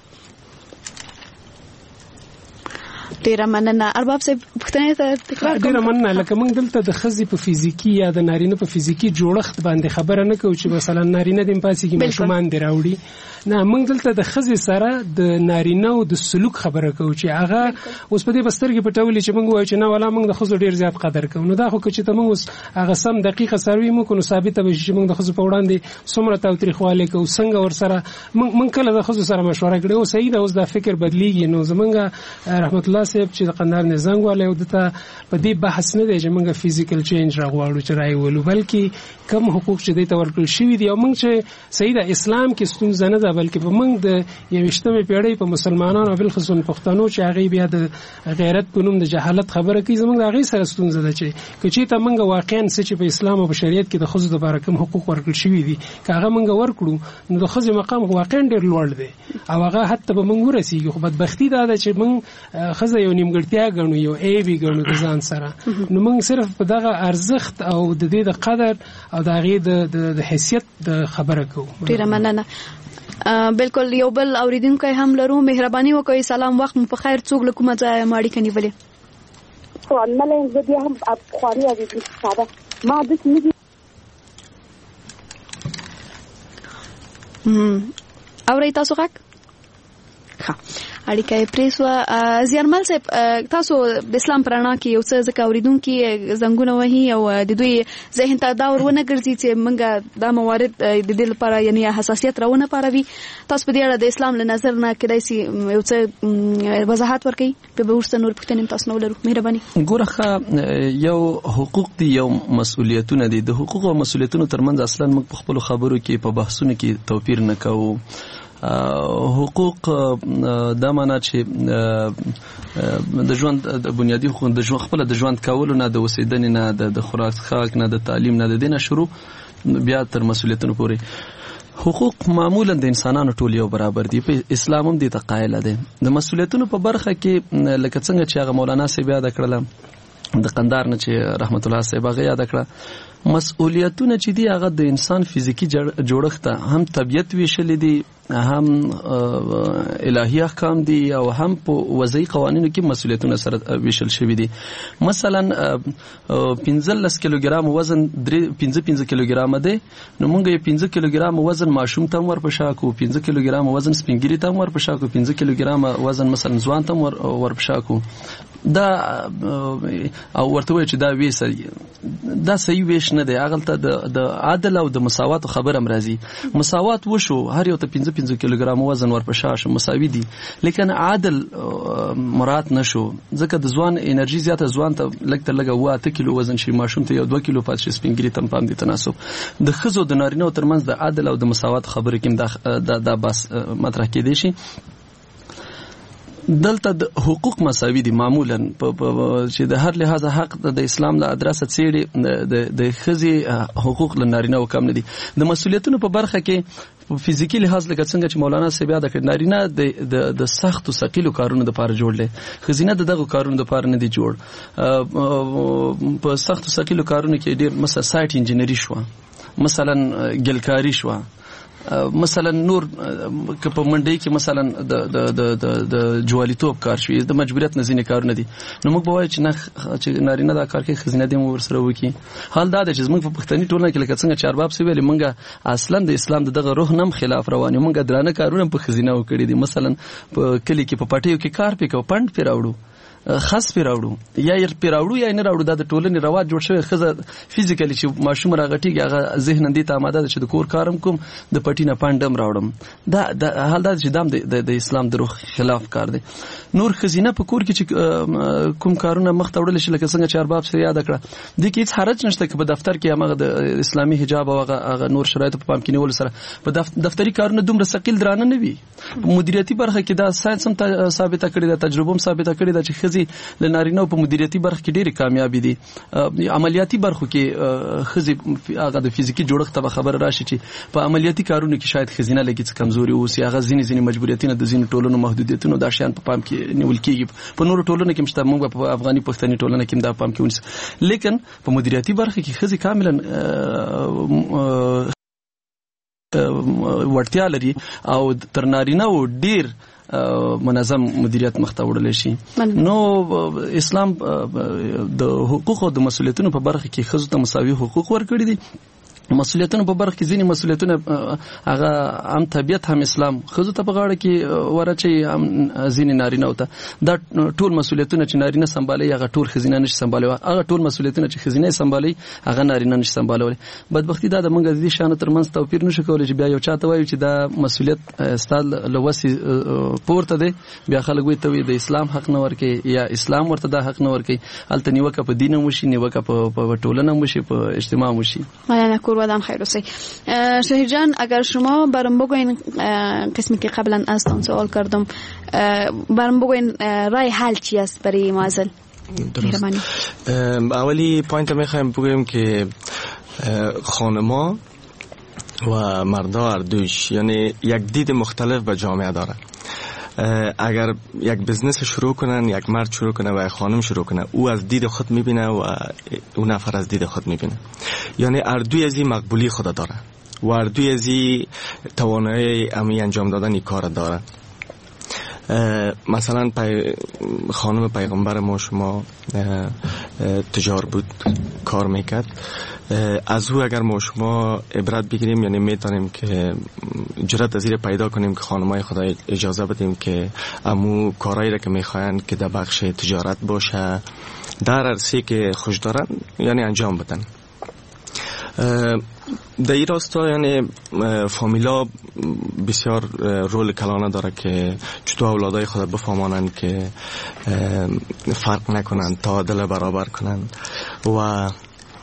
ډیره مننه. ارباب صاحب پوښتنه ته تکرار کوم. ډیره مننه. لکه موږ دلته د ښځې په فزیکی یا د نارینه په فزیکی جوړښت باندې خبره نه کوو چې مثلا نارینه د پاسې کې ماشومان دی راوړي نه. موږ دلته د ښځې سره د نارینه او د سلوک خبره کوو چې هغه اوس په دې بسترګې پټولې چې موږ وایو چې نه ولا موږ د ښځو ډیر زیات قدر کوو. نو دا خو چې ته موږ اوس هغه سم دقیقه سروي موږ نو ثابته به چې موږ د ښځو په وړاندې څومره تاوتریخوالی کوو څنګه ورسره موږ کله د ښځو سره مشوره کړې او صحیح ده اوس دا فکر بدلیږي. نو زمونږ رحمت الله صاحب چې د قندهار نه زنګ والی او دته په دې بحث نه دی چې موږ فزیکل چینج راغواړو چې رايولو بلکې کم حقوق چې دې ته ورکړل شوي دي او موږ چې صحیح ده اسلام کې ستونزه نه ده بلکې په موږ د 21مې پیړۍ په مسلمانانو او بالخصوص پښتنو چې هغه بیا د غیرت په نوم د جهالت خبره کوي زموږ د هغې سره ستونزه ده چې ته موږ واقعا څه چې په اسلام او په شریعت کې د ښځو دپاره کوم حقوق ورکړل شوي دي که هغه موږ ورکړو نو د ښځې مقام واقعا ډېر لوړ دی او هغه حتی به موږ ورسېږو. خو بدبختي دا ده چې موږ ښځه یو نیمګړتیا ګڼو یو عیب یې ګڼو د ځان سره. نو موږ صرف په دغه ارزښت او د دې د قدر او د هغې د حیثیت د خبره کوو. ډېره مننه. بالکل یو بل اوریدونکی هم لرو. مهرباني وکړئ. سلام وخت مو په خیر. څوک له کومه ځایه مو اړیکه نیولې. مله زه بیا هم پخواني اوریدونکي ساده ما داسې نه دي. اورئ تاسو غږ ښه اړیکه پریسو زیارمل صاحب تاسو د اسلام پرانا کې یو څه ځکه اوریدونکو زنګونه وهي او د دوی ذهن ته دا ورونه ګرځي چې موږ دا موارد د دې لپاره یعنی حساسیت راونه پاروي تاسو په دې اړه د اسلام له نظر نه کېدای شي یو څه وضاحت ورکړئ په ورسته نور پوښتنې تاسو نو لرو مهرباني ګوره یو حقوق دي یو مسؤلیتونه دي د حقوق او مسؤلیتونو ترمنځ اصلا موږ په خپل خبرو کې په بحثونو کې توپیر نه کوو حقوق دا معنا چې د ژوند د بنیادی حقوق د ژوند خپل د ژوند کولو نه د اوسیدنې نه د خوراک څښاک نه د تعلیم نه د دینه شروع بیا تر مسؤلیتونو پورې حقوق معمولا د انسانانو ټول یو برابر دي په اسلام هم دي تقایل دي د مسؤلیتونو په برخه کې لکه څنګه چې هغه مولانا صاحب یاد کړل د قندار نه چې رحمت الله صاحب هغه یاد کړل مسؤلیتونه چې دي هغه د انسان فزیکی جوړښت هم طبيعت ویشل دي هم الهي احکام دي او هم په وضعي قوانینو کې مسؤلیتونه سره ویشل شوی دي مثلا 15 کیلوګرام وزن 15 کیلوګرام دی نو موږ 15 کیلوګرام وزن ماشوم ته ور پښا کو 15 کیلوګرام وزن سپینګری ته ور پښا کو 15 کیلوګرام وزن مثلا ځوان ته ور پښا کو دا او ورته وای چې دا ویسه دا صحیح ویش نه دی هغه ته د عادل او د مساوات خبره مرضی مساوات وشو هر یو ته 15 کیلوګرام وزن ورپښا شو مساوي دي لیکن عادل مراد نشو ځکه د ځوان انرژي زیاته ځوان ته لګ تر لګ 8 کیلو وزن شي ماشوم ته یو 2 کیلو پات شي سپینګری تم پام دي تناسب د خزو د نارینه ترمنځ د عادل او د مساوات خبره کې دا بس مطرح کېدی شي دلته د حقوق مساوي دي معمولا چې د هر لحاظ حق د اسلام له ادرسه څېړي د خزي حقوق لنارینه او کم نه دي د مسؤلیتونو په برخه کې فزیکی لحاظ لکه څنګه چې مولانا صاحب یاد کړ نارینه د سخت او ثقيلو کارونو لپاره جوړل خزینه دغه کارونو لپاره نه دي جوړ په سخت او ثقيلو کارونو کې ډیر مثلا سایت انجینری شو مثلا ګلکاری شو مثلا نور که په منډي کې مثلا د جوالیتوب کار شوی د مجبوریت نه ځینې کارونه دي نو موږ به وایو چې نارینه دا کار کوي خزینه دې مو ورسره وکړي حال دا دی چې موږ په پښتني ټولنه کې لکه څنګه چارباب سی ویلي موږ اصلا د اسلام دغه روح نم خلاف روان یو موږ درانه کارونه په خزینه وکړي دي مثلا په کلی کې په پټیو کې کار پکاو پند پیراوړو خاص پیراوړو یا ير پیراوړو یا نه راوړو د ټولنې رواج جوړ شوی خزه فزیکلی چې ماشوم راغټیږي هغه ذهن دې ته آماده چې د کور کارم کوم د پټینه پاندم راوړم دا حال دا چې دام د اسلام د روح خلاف کار دی نور خزینه په کور کې چې کوم کارونه مخ ته وړل شي لکه څنګه چې ارباب سره یاد کړه د کې هیڅ حرج نشته چې په دفتر کې هغه د اسلامي حجاب او هغه نور شرایط په پام کې نیول سره په دفتري کارونه دومره ثقيل درانه نه وي مدیریتي برخه کې دا ساينس هم ثابته کړی دا تجربه هم ثابته کړی دا چې خزي لنارینه په مدیریتي برخه کې ډېری کامیابی دي عملیاتي برخو کې خزي هغه د فزیکی جوړښت په خبر راشي چې په عملیاتي کارونو کې شاید خزینه لګي څه کمزوري اوسي هغه ځینې مجبوریتونه د ځینې ټولنو محدودیتونو دا شیان په پام کې نیول کېږي په نورو ټولنو کې مشته موږ په افغاني پښتني ټولنه کې دا پام کې ونیسو لیکن په مدیریتي برخه کې خزي کاملا وړتیا لري او تر نارینه و ډیر منظم مدیریت مخته وړل شي نو اسلام د حقوق او د مسؤلیتونو په برخه کې خزو ته مساوي حقوق ورکړي دي مسؤلیتونو په برخه کې ځینې مسؤلیتونه هغه هم طبيعت هم اسلام خزو ته په غاړه کې ورچي هم ځینې نارینه وته دا ټول مسؤلیتونه چې نارینه سمبالي هغه ټول خزینه نشي سمبالي هغه ټول مسؤلیتونه چې خزینه سمبالي هغه نارینه نشي سمبالول بدبختی دا د منګه د دې شانو ترمنځ توپیر نشي کولای چې بیا یو چاته وایي چې دا مسؤلیت استاد لوسي پورته دی بیا خلک وي ته د اسلام حق نه ورکي یا اسلام ورته دا حق نه ورکي الته نیوکه په دین مو شي نیوکه په ټولنه مو شي په اجتماع مو شي آدم خیر رسی شهیر جان اگر شما برام بگوین قسمی که قبلا از آن سوال کردم برام بگوین رای حل چی است برای معزل اولی پوینت میخوایم بگویم که خانما و مردا هر دوش یعنی یک دید مختلف به جامعه داره اگر یک بزنس شروع کنن یک مرد شروع کنه و یک خانم شروع کنه او از دید خود میبینه و او نفر از دید خود میبینه یعنی اردوی ازی مقبولی خود داره و اردوی ازی توانایی امی انجام دادن این کار داره مثلا خانم پیغمبر ما شما تجار بود کار میکرد. از او اگر ما شما عبرت بگیریم یعنی میتونیم که جرأت از این پیدا کنیم که خانمای خدا اجازه بدیم که امو کارایی را که میخواین که در بخش تجارت باشه در عرصه‌ای که خوش دارن یعنی انجام بدن. در این راستا یعنی فامیلا بسیار رول کلانه داره که چطور اولادای خود بفهمانند که فرق نکنن تا دل برابر کنن و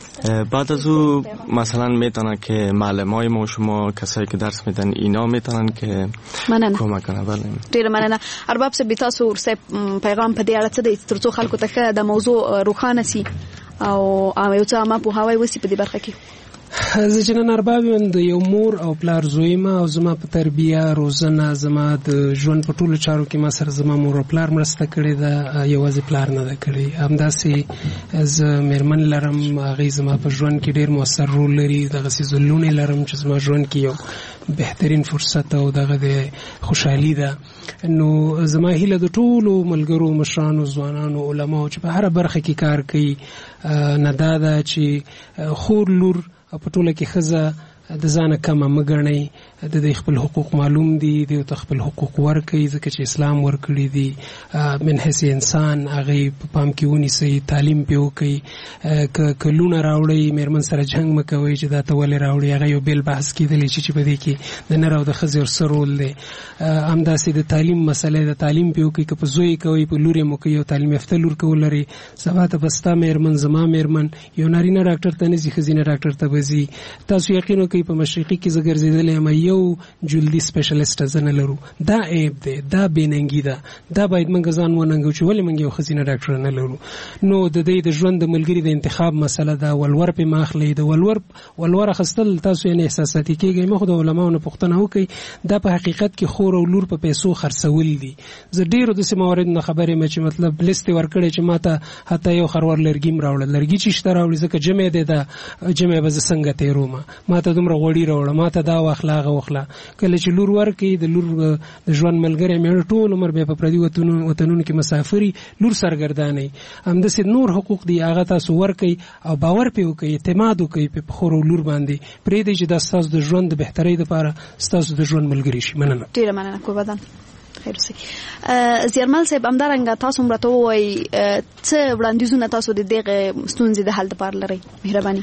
بعد از او مثلا میتونه که معلمای ما شما کسایی که درس میدن اینا میتونن که کمک کنه. بله ډیر مننه. ارباب صاحب تاسو ورسه پیغام په دې اړه څه دی ترڅو خلکو ته د موضوع روښانه سي او یو څه ما په هواي وسی په دې برخه کې؟ زه چې نن ارباب یم د یو مور او پلار زوی ما او زما په تربیه روزنه زما د ژوند په ټولو چارو کې ما سره زما مور او پلار مرسته کړې ده، یوازې پلار نه ده کړې. همداسې زه مېرمن لرم، هغې زما په ژوند کې ډېر مؤثر رول لري. دغسې زه لوڼې لرم چې زما ژوند کې یو بهترین فرصت او دغه د خوشحالي ده. نو زما هیله د ټولو ملګرو مشرانو ځوانانو علماو چې په هره برخه کې کار کوي نه دا ده چې خور لور په ټوله کې ښځه د ځانه کمه مه ګڼئ. د دې خپل حقوق معلوم دي، دوی ته خپل حقوق ورکړئ ځکه چې اسلام ورکړي دي. من حیث انسان هغې په پام کې ونیسئ، تعلیم پرې وکړئ. که لونه راوړئ مېرمن سره جنګ مه کوئ چې دا ته ولې راوړئ. هغه یو بیل بحث کېدلی چې په دې کې د نر او د ښځې څه رول دی. همداسې د تعلیم مسله د تعلیم پرې وکړئ. که په زوی کوئ په لور یې مو کوئ، یو تعلیم یافته لور که ولرئ، سبا ته به ستا مېرمن زما مېرمن یو نارینه ډاکټر ته نه ځي، ښځینه ډاکټر ته به ځي. تاسو یقین وکړئ په مشرقي کې زه ګرځېدلی یم یو جلدي سپیشلیسټ زه نه لرو. دا عیب دی، دا بېننګي ده. دا باید موږ ځان وننګو چې ولې موږ یو ښځینه ډاکټره نه لرو. نو د دې د ژوند د ملګري د انتخاب مسله ده. ولور پې مه اخلئ. د ولور اخیستل تاسو یعنې احساساتي کېږئ. مخ د علماو نه پوښتنه وکړئ. دا په حقیقت کې خور او لور په پیسو خرڅول دي. زه ډېرو داسې موارد نه خبر یم چې مطلب لیست یې ورکړی چې ما ته حتی یو خروار لرګي م راوړه. لرګي چې شته راوړي ځکه جمع دی، دا جمع به زه څنګه تېرومه. ما ته دومره غوړي راوړه، ما ته دا واخله هغه واخله. کله چې لور ورکړي د لور د ژوند ملګری مېړه ټول عمر بیا په پردي وطنونو کې مسافري، لور سرګردانئ. همداسې نور حقوق دي هغه تاسو ورکړئ او باور پرې وکړئ، اعتماد وکړئ په خور او لور باندې. پرېږدئ چې دا ستاسو د ژوند د بهترۍ دپاره ستاسو د ژوند ملګري شي. مننه. ډېره مننه. کوبدان خیر اوسئ. زیارمل صاحب همدارنګه تاسو هم راته ووایئ څه وړاندیزونه تاسو د دغې ستونزې د حل دپاره لرئ؟ مهرباني.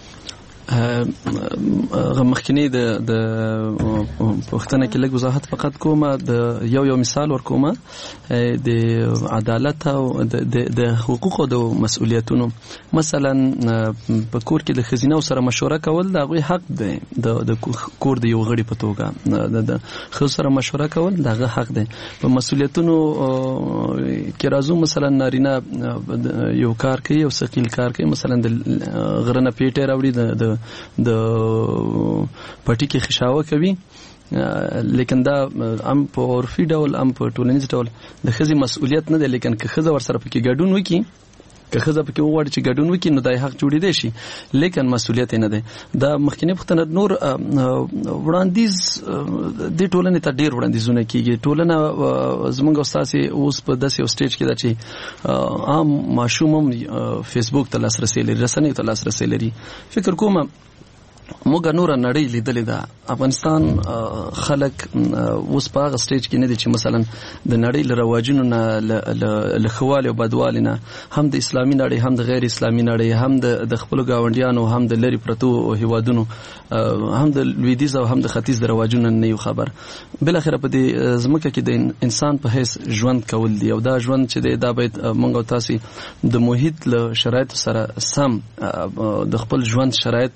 مخکنی د پښتنه کې لږ وضاحت فقط کومه، د یو مثال ورکومه د عدالت او د حقوق او د مسؤلیتونو. مثلا په کور کې د ښځینه سره مشوره کول د هغوی حق دی. د کور د یو غړي په توګه د ښځو سره مشوره کول د هغه حق دی. په مسؤلیتونو کې راځو، مثلا نارینه یو کار کوي، یو ثقیل کار کوي، مثلا د غره نه پیټی راوړي، د پټي کې خشاوه کوي، لیکن دا ام په عرفي ډول ام په ټولنیز ډول د ښځې مسؤلیت نه دی. لیکن که ښځه ورسره پکې ګډون وکړي، که ښځه پکې وغواړي چې ګډون وکړي نو دا حق جوړېدی شي، لیکن مسؤلیت یې نه دی. دا مخکنی پوښتنه. نور وړاندیز دې ټولنې ته ډېر وړاندیزونه کېږي. ټولنه زموږ او ستاسې اوس په داسې یو سټیج کې ده چې عام ماشوم هم فیسبوک ته لاسرسی لري، رسنیو ته لاسرسی لري. فکر کوم موږ نوره نړۍ لیدلې ده. افغانستان خلک اوس په هغه سټیج کې نه دي چې مثلا د نړۍ له رواجونو نه، له ښوالي او بدوالي نه، هم د اسلامي نړۍ هم د غیر اسلامي نړۍ، هم د خپلو ګاونډیانو، هم د لرې پرتو هیوادونو، هم د لویدیځ او هم د ختیځ د رواجونو نه یو خبر. بالاخره په دې ځمکه کې د انسان په حیث ژوند کول دي، او دا ژوند چې دی دا باید موږ او تاسې د محیط له شرایطو سره سم د خپل ژوند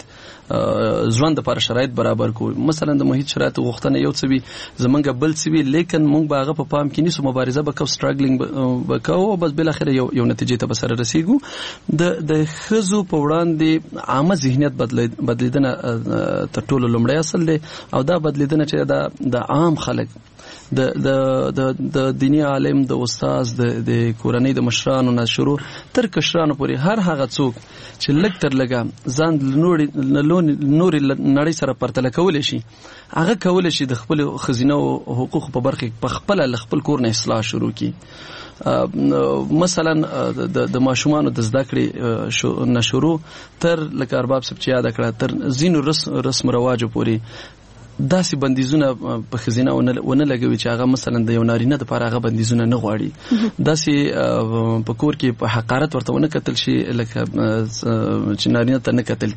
لپاره شرایط برابر کو. مثلا د محیط شرایط غوښتنه یو څه وي، زمونږ بل څه وي، لیکن موږ به هغه په پام کې نیسو، مبارزه به کوو، سټرګلینګ به کوو، او بس بالاخره یو نتیجې ته به سره رسیږو. د ښځو په وړاندې عامه ذهنیت بدلیدنه تر ټولو لومړی اصل دی، او دا بدلیدنه چې د عام خلک د دینی عالم د استاد د کورنۍ د مشرانو نه شروع تر کشرانو پورې هر هغه څوک چې لږ تر لږه ځان نور نړۍ سره پرتله کولی شي هغه کولی شي د خپل خزینه او حقوق په برخه په خپل خپل کور نه اصلاح شروع کړي. مثلا د ماشومانو د زده کړې نشورو تر لکه ارباب صاحب چې یاد کړه تر زینو رسم رواجو پورې داسې بندیزونه په خزینه ونه لګوي چې هغه مثلا د یو نارینه دپاره هغه بندیزونه نه غواړي. داسې په کور کې په حقارت ورته ونه کتل شي لکه چې نارینه ته نه کتل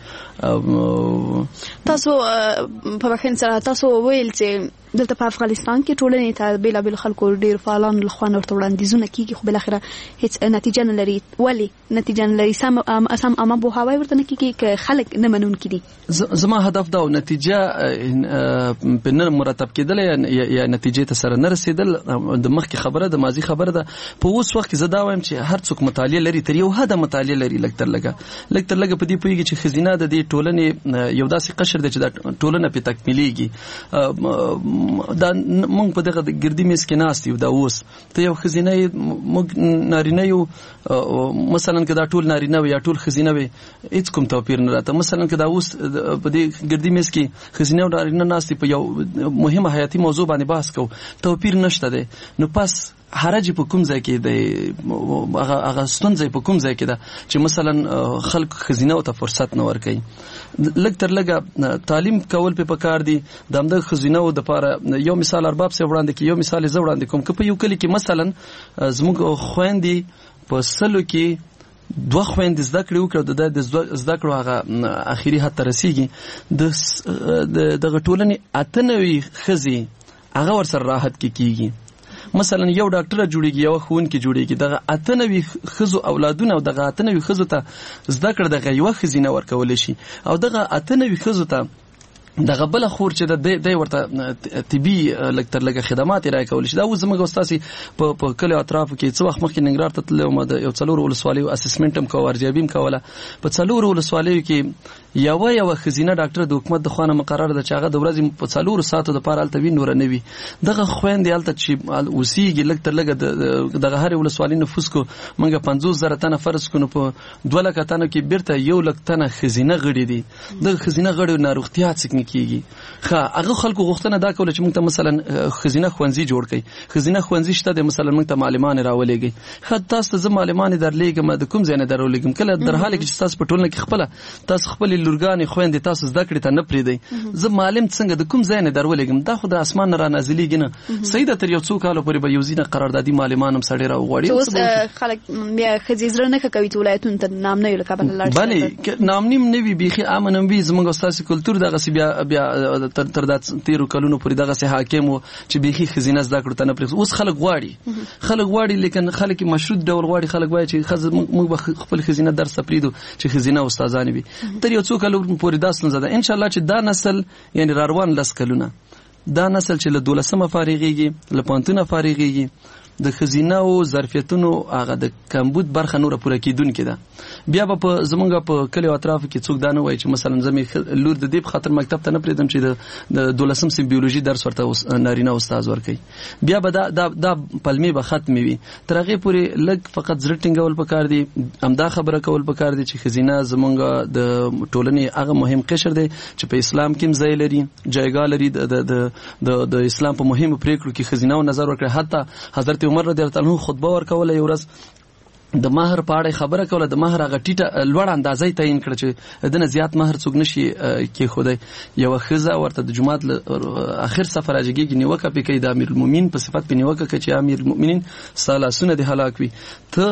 کېږي. تاسو په بخښنې سره تاسو ویل چې دلته په افغانستان کې ټولنې ته بېلابېل خلکو ډېر فعالان له خوا ورته وړاندیزونه کېږي خو بالاخره هېڅ نتیجه نه لري. ولې نتیجه نه لري؟ سم عامه پوهاوی ورته نه کېږي که خلک نه منونکي دي؟ زما هدف دا و نتیجه په نه مرتب کېدل یا نتیجې ته سره نه رسېدل. د مخکې خبره د ماضي خبره ده. په اوس وخت کې زه دا وایم چې هر څوک مطالعه لري تر یو حده مطالعه لري لږ تر لږه په دې پوهېږي چې ښځینه د دې ټولنې یو داسې قشر دی چې دا ټولنه پرې تکمیلېږي. دا موږ په دغه ګردي میز کې ناست یو. دا اوس ته یو ښځینه یې موږ نارینه یو مثلا که دا ټول نارینه وي یا ټول ښځینه وي هېڅ کوم توپیر نه راته. مثلا که دا اوس په دې ګردي میز کې ښځینه او نارینه ناست په یو مهمه حیاتي موضوع باندې بحث کوو توپیر نشته دی. نو پس حرج په کوم ځای کې دی؟ هغه ستونزه په کوم ځای کې ده چې مثلا خلک ښځینه ته فرصت نه ورکوي؟ لږ تر لږه تعلیم کول په پکار دي. د همدغه ښځینه‌و دپاره یو مثال ارباب صاحب وړاندې کړي، یو مثال زه وړاندې کوم. که په یو کلي کې مثلا زموږ خویندې په 100 کې 2 خویندې زده کړې وکړه د زده کړو هغه اخري حد ته رسېږي، دغه ټولنې 98 ښځې هغه ورسره راحت کې کېږي. مثلا یو ډاکټره جوړیږي، یو ښوونکي جوړیږي، دغه 98 ښځو اولادونه او دغه 98 ښځو ته زده کړه دغه یوه ښځینه ورکولی شي او دغه 98 ښځو ته دغه بله خور چې دی ورته طبي لږ تر لږه خدمات یې رایې کولی شي. دا اوس زموږ ستاسې په کلیو اطرافو کې څه وخت مخکې ننګرهار ته تللی وم، د یو 4 ولسوالیو اسسمنټ هم کوه، ارزیابي هم کوله. په 4 ولسوالیو کې یوه ښځینه ډاکټره د حکومت د خوا نه مقرره ده چې هغه د ورځې په 4 ساعتو دپاره هلته وي، نوره نه وي. دغه خویندې هلته چې اوسېږي لږ تر لږه دغه هرې ولسوالۍ نفوس کو موږ 50,000 تنه فرض کړو، په 2 لکه تنو کې بیرته 1 لک تنه ښځینه غړي دي. دغه ښځینه غړو ناروغتیا څنګه کېږي؟ هغه خلکو غوښتنه دا کوله چې موږ ته مثلا ښځینه ښوونځي جوړ کړئ. ښځینه ښوونځي شته دی، مثلا موږ ته معلمان راولېږئ. تاسو ته زه معلمان درلېږم، د کوم ځای نه درولېږم؟ کله در حاله کې چې تاسو په ټولنه کې تاسو خپلې لورګانې خویندې تاسو زده کړې ته نه پرېږدئ، زه معلم څنګه د کوم ځای نه درولېږم؟ دا خو د اسمان نه رانازلېږي نه. صحیح ده، تر یو څو کالو پورې به یو ځینې قراردادي معلمان هم سړی راوغواړي. اوس خلک بیا ښځې زړه نه ښه کوي چې ولایتونو ته نام نه وي له کابله لاړ شي. بلې نامنیم نه وي، بیخي امن هم وي. زموږ ستاسې کلتور دغسې بیا تر دا 13 کلونو پورې دغسې حاکم و چې بیخي ښځینه زده کړو ته نه پرېږدي. اوس خلک غواړي لیکن خلک مشروط ډول غواړي. خلک وایي چې موږ به خپل ښځینه درس ته پرېږدو چې ښځینه استادانې وي. تر یو څو کلو پورې دا ستونزه ده. انشاءالله چې دا نسل یعنې راروان 10 کلونه دا نسل چې له 12مه فارغېږي، له پوهنتونه فارغېږي، د ښځینه او ظرفیتونو هغه د کمبود برخه نوره پوره کېدونکې ده. بیا به زمونږ په کلیو اطرافو کې څوک دا نه وایي چې مثلا زه مې لور د دې په خاطر مکتب ته نه پرېږدم چې د 12م صنف بیولوژي درس ورته نارینه استاد ورکوي. بیا به دا پلمې به ختمې وي. تر هغې پورې لږ فقط زړه ټینګول پکار دي، همدا خبره کول پکار دي چې ښځینه زمونږ د ټولنې هغه مهم قشر دی چې په اسلام کې هم ځای لري، جایګاه لري. د اسلام په مهمو پرېکړو کې ښځینه‌و نظر ورکړی. حتی حضرت عمر رضی الله عنه خطبه ورکوله، یو ورځ د مهر په اړه خبره کوله. د مهر هغه ټیټه لوړه اندازه یې تعیین کړه چې دنه زیات مهر څوک نشي کېښودی. یوه ښځه ورته د جومات اخر صف راجګېږي، نیوکه پرې کوي، د امیرالمؤمنین په صفت پرې نیوکه کوي چې امیرالمؤمنین ستا لاسونه دې هلاک وي. ته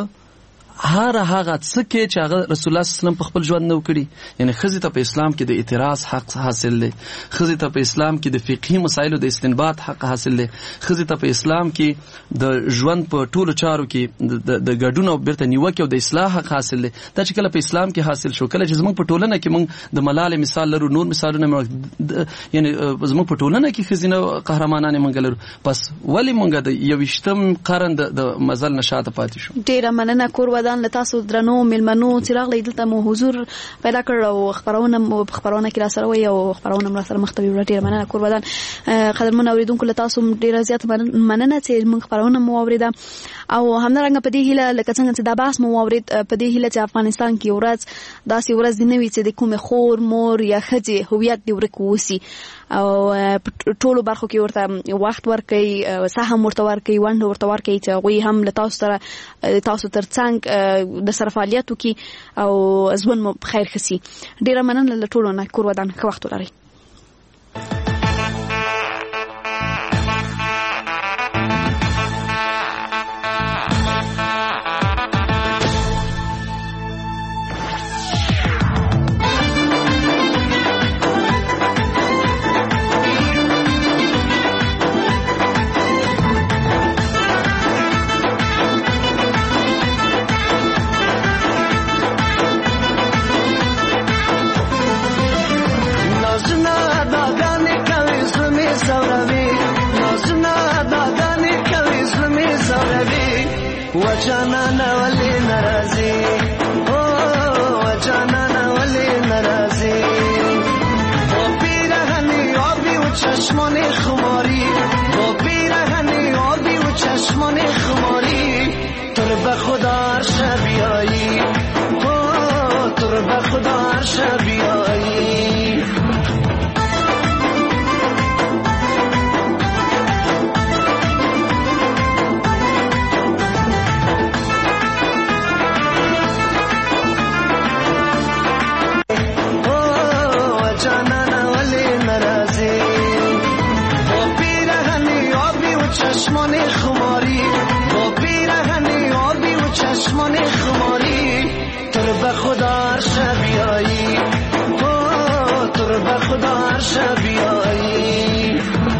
هر هغه څه کې چې هغه رسول الله صلی الله علیه وسلم په خپل ژوند نه وکړي. یعنې ښځې ته په اسلام کې د اعتراض حق حاصل دی، ښځې ته په اسلام کې د فقهي مسایلو د استنباط حق حاصل دی، ښځې ته په اسلام کې د ژوند په ټولو چارو کې د ګډون او بیرته نیوکې او د اصلاح حق حاصل دی. دا چې کله په اسلام کې حاصل شو، کله چې زموږ په ټولنه کې موږ د ملالې مثال لرو، نور مثالونه یعنې زموږ په ټولنه کې ښځینه قهرمانانې موږ لرو، پس ولې موږ د 21م قرن د مزل نه شاته پاتې شو؟ ډېره مننه. کور ودان لتاسو درنو ملمنو چراغ لیدلته مو حضور پیدا کړ او خبرونه کې را سره وي او خبرونه را سره مختوي ډیر مننه کور ودان قدرمن اوریدونکو لتاسو ډیر زیات مننه چې موږ خبرونه مو اوریدا او همدارنګه په دې هیله لکه څنګه چې دا بحث مو اورید په دې هیله چې افغانستان کې ورځ داسې ورځ دی نوي چې د کومه خور مور یا ښځې هویت دی ورکوسی او ټولو برخو کې ورته وخت ورکړي سهم ورته ورکړي ونډه ورته ورکړي چې غوي هم له تاسو ترڅنګ د سره فعالیت وکړي او ژوند مو خیر خسي. ډیره مننه له ټولو نه کور ودان ښه وخت ولرئ. وجانا ولی ناراضی او وجانا ولی ناراضی با پیرهنی آبی و چشمان خماری با پیرهنی آبی و چشمان خماری تو رو به خدا شبیایی او تو رو به خدا شبیایی چشمان خماری با پیرهنی آبی و چشمان خماری تو رو به خدا شبیایی تو رو به خدا شبیایی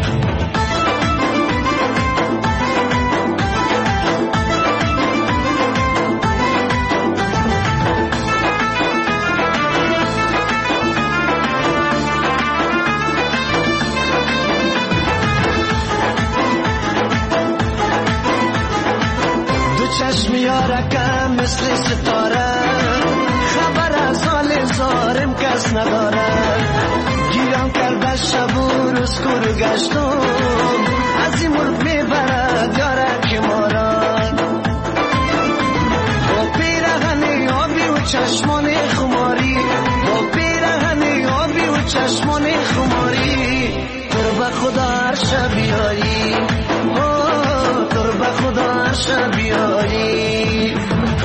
چشم یارکم مثل ستاره خبر از حال زارم کس نداره گیرم کرده شب و روز کور گشتم از این مرد میبرد یارک ماران با پیرهنی آبی و چشمان خماری با پیرهنی آبی و چشمان خماری تو رو به خدا شبیایی تو رو به خدا شبیایی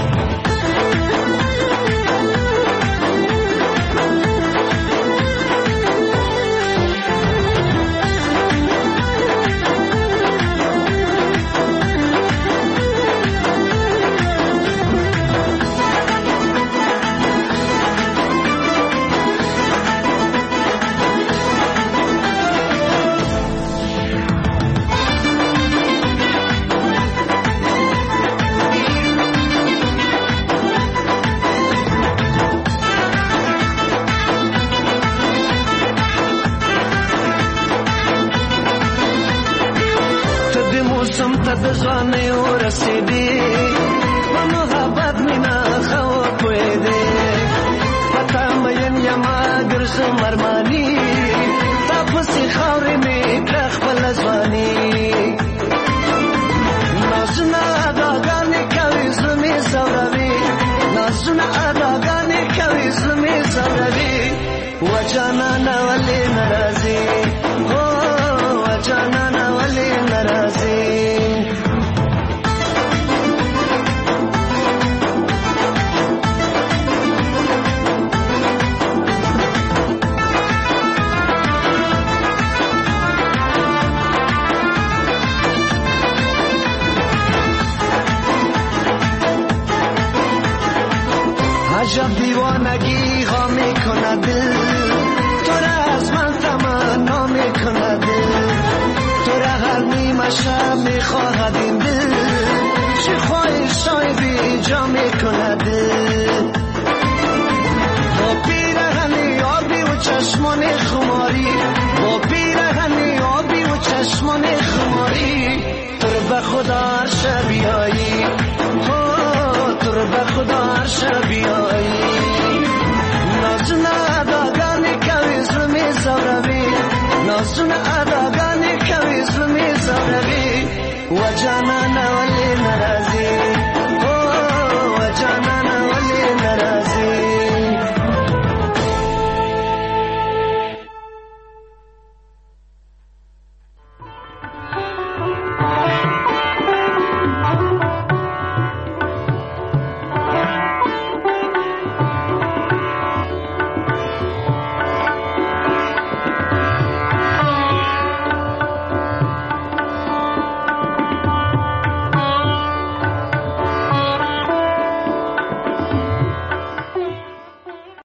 بزانه و رسیدی و محبت مینا خواه پویده پتا مین یما گرز مرمانی تا پسی خوری میکرخ بلزوانی نازونا اداگانی کوی زلمی زوروی نازونا اداگانی کوی زلمی زوروی و جانانا ولی نرازی و جانانا ولی نرازی عجب دیوانگی ها میکنه دل تو را از من تمنا میکنه دل تو را هر نیمه شب میخواهد این دل چه خواهشای بی جا میکنه دل با پیرهنی آبی و چشمان خماری با پیرهنی آبی و چشمان خماری تو رو به خدا شبیایی تو رو به و جان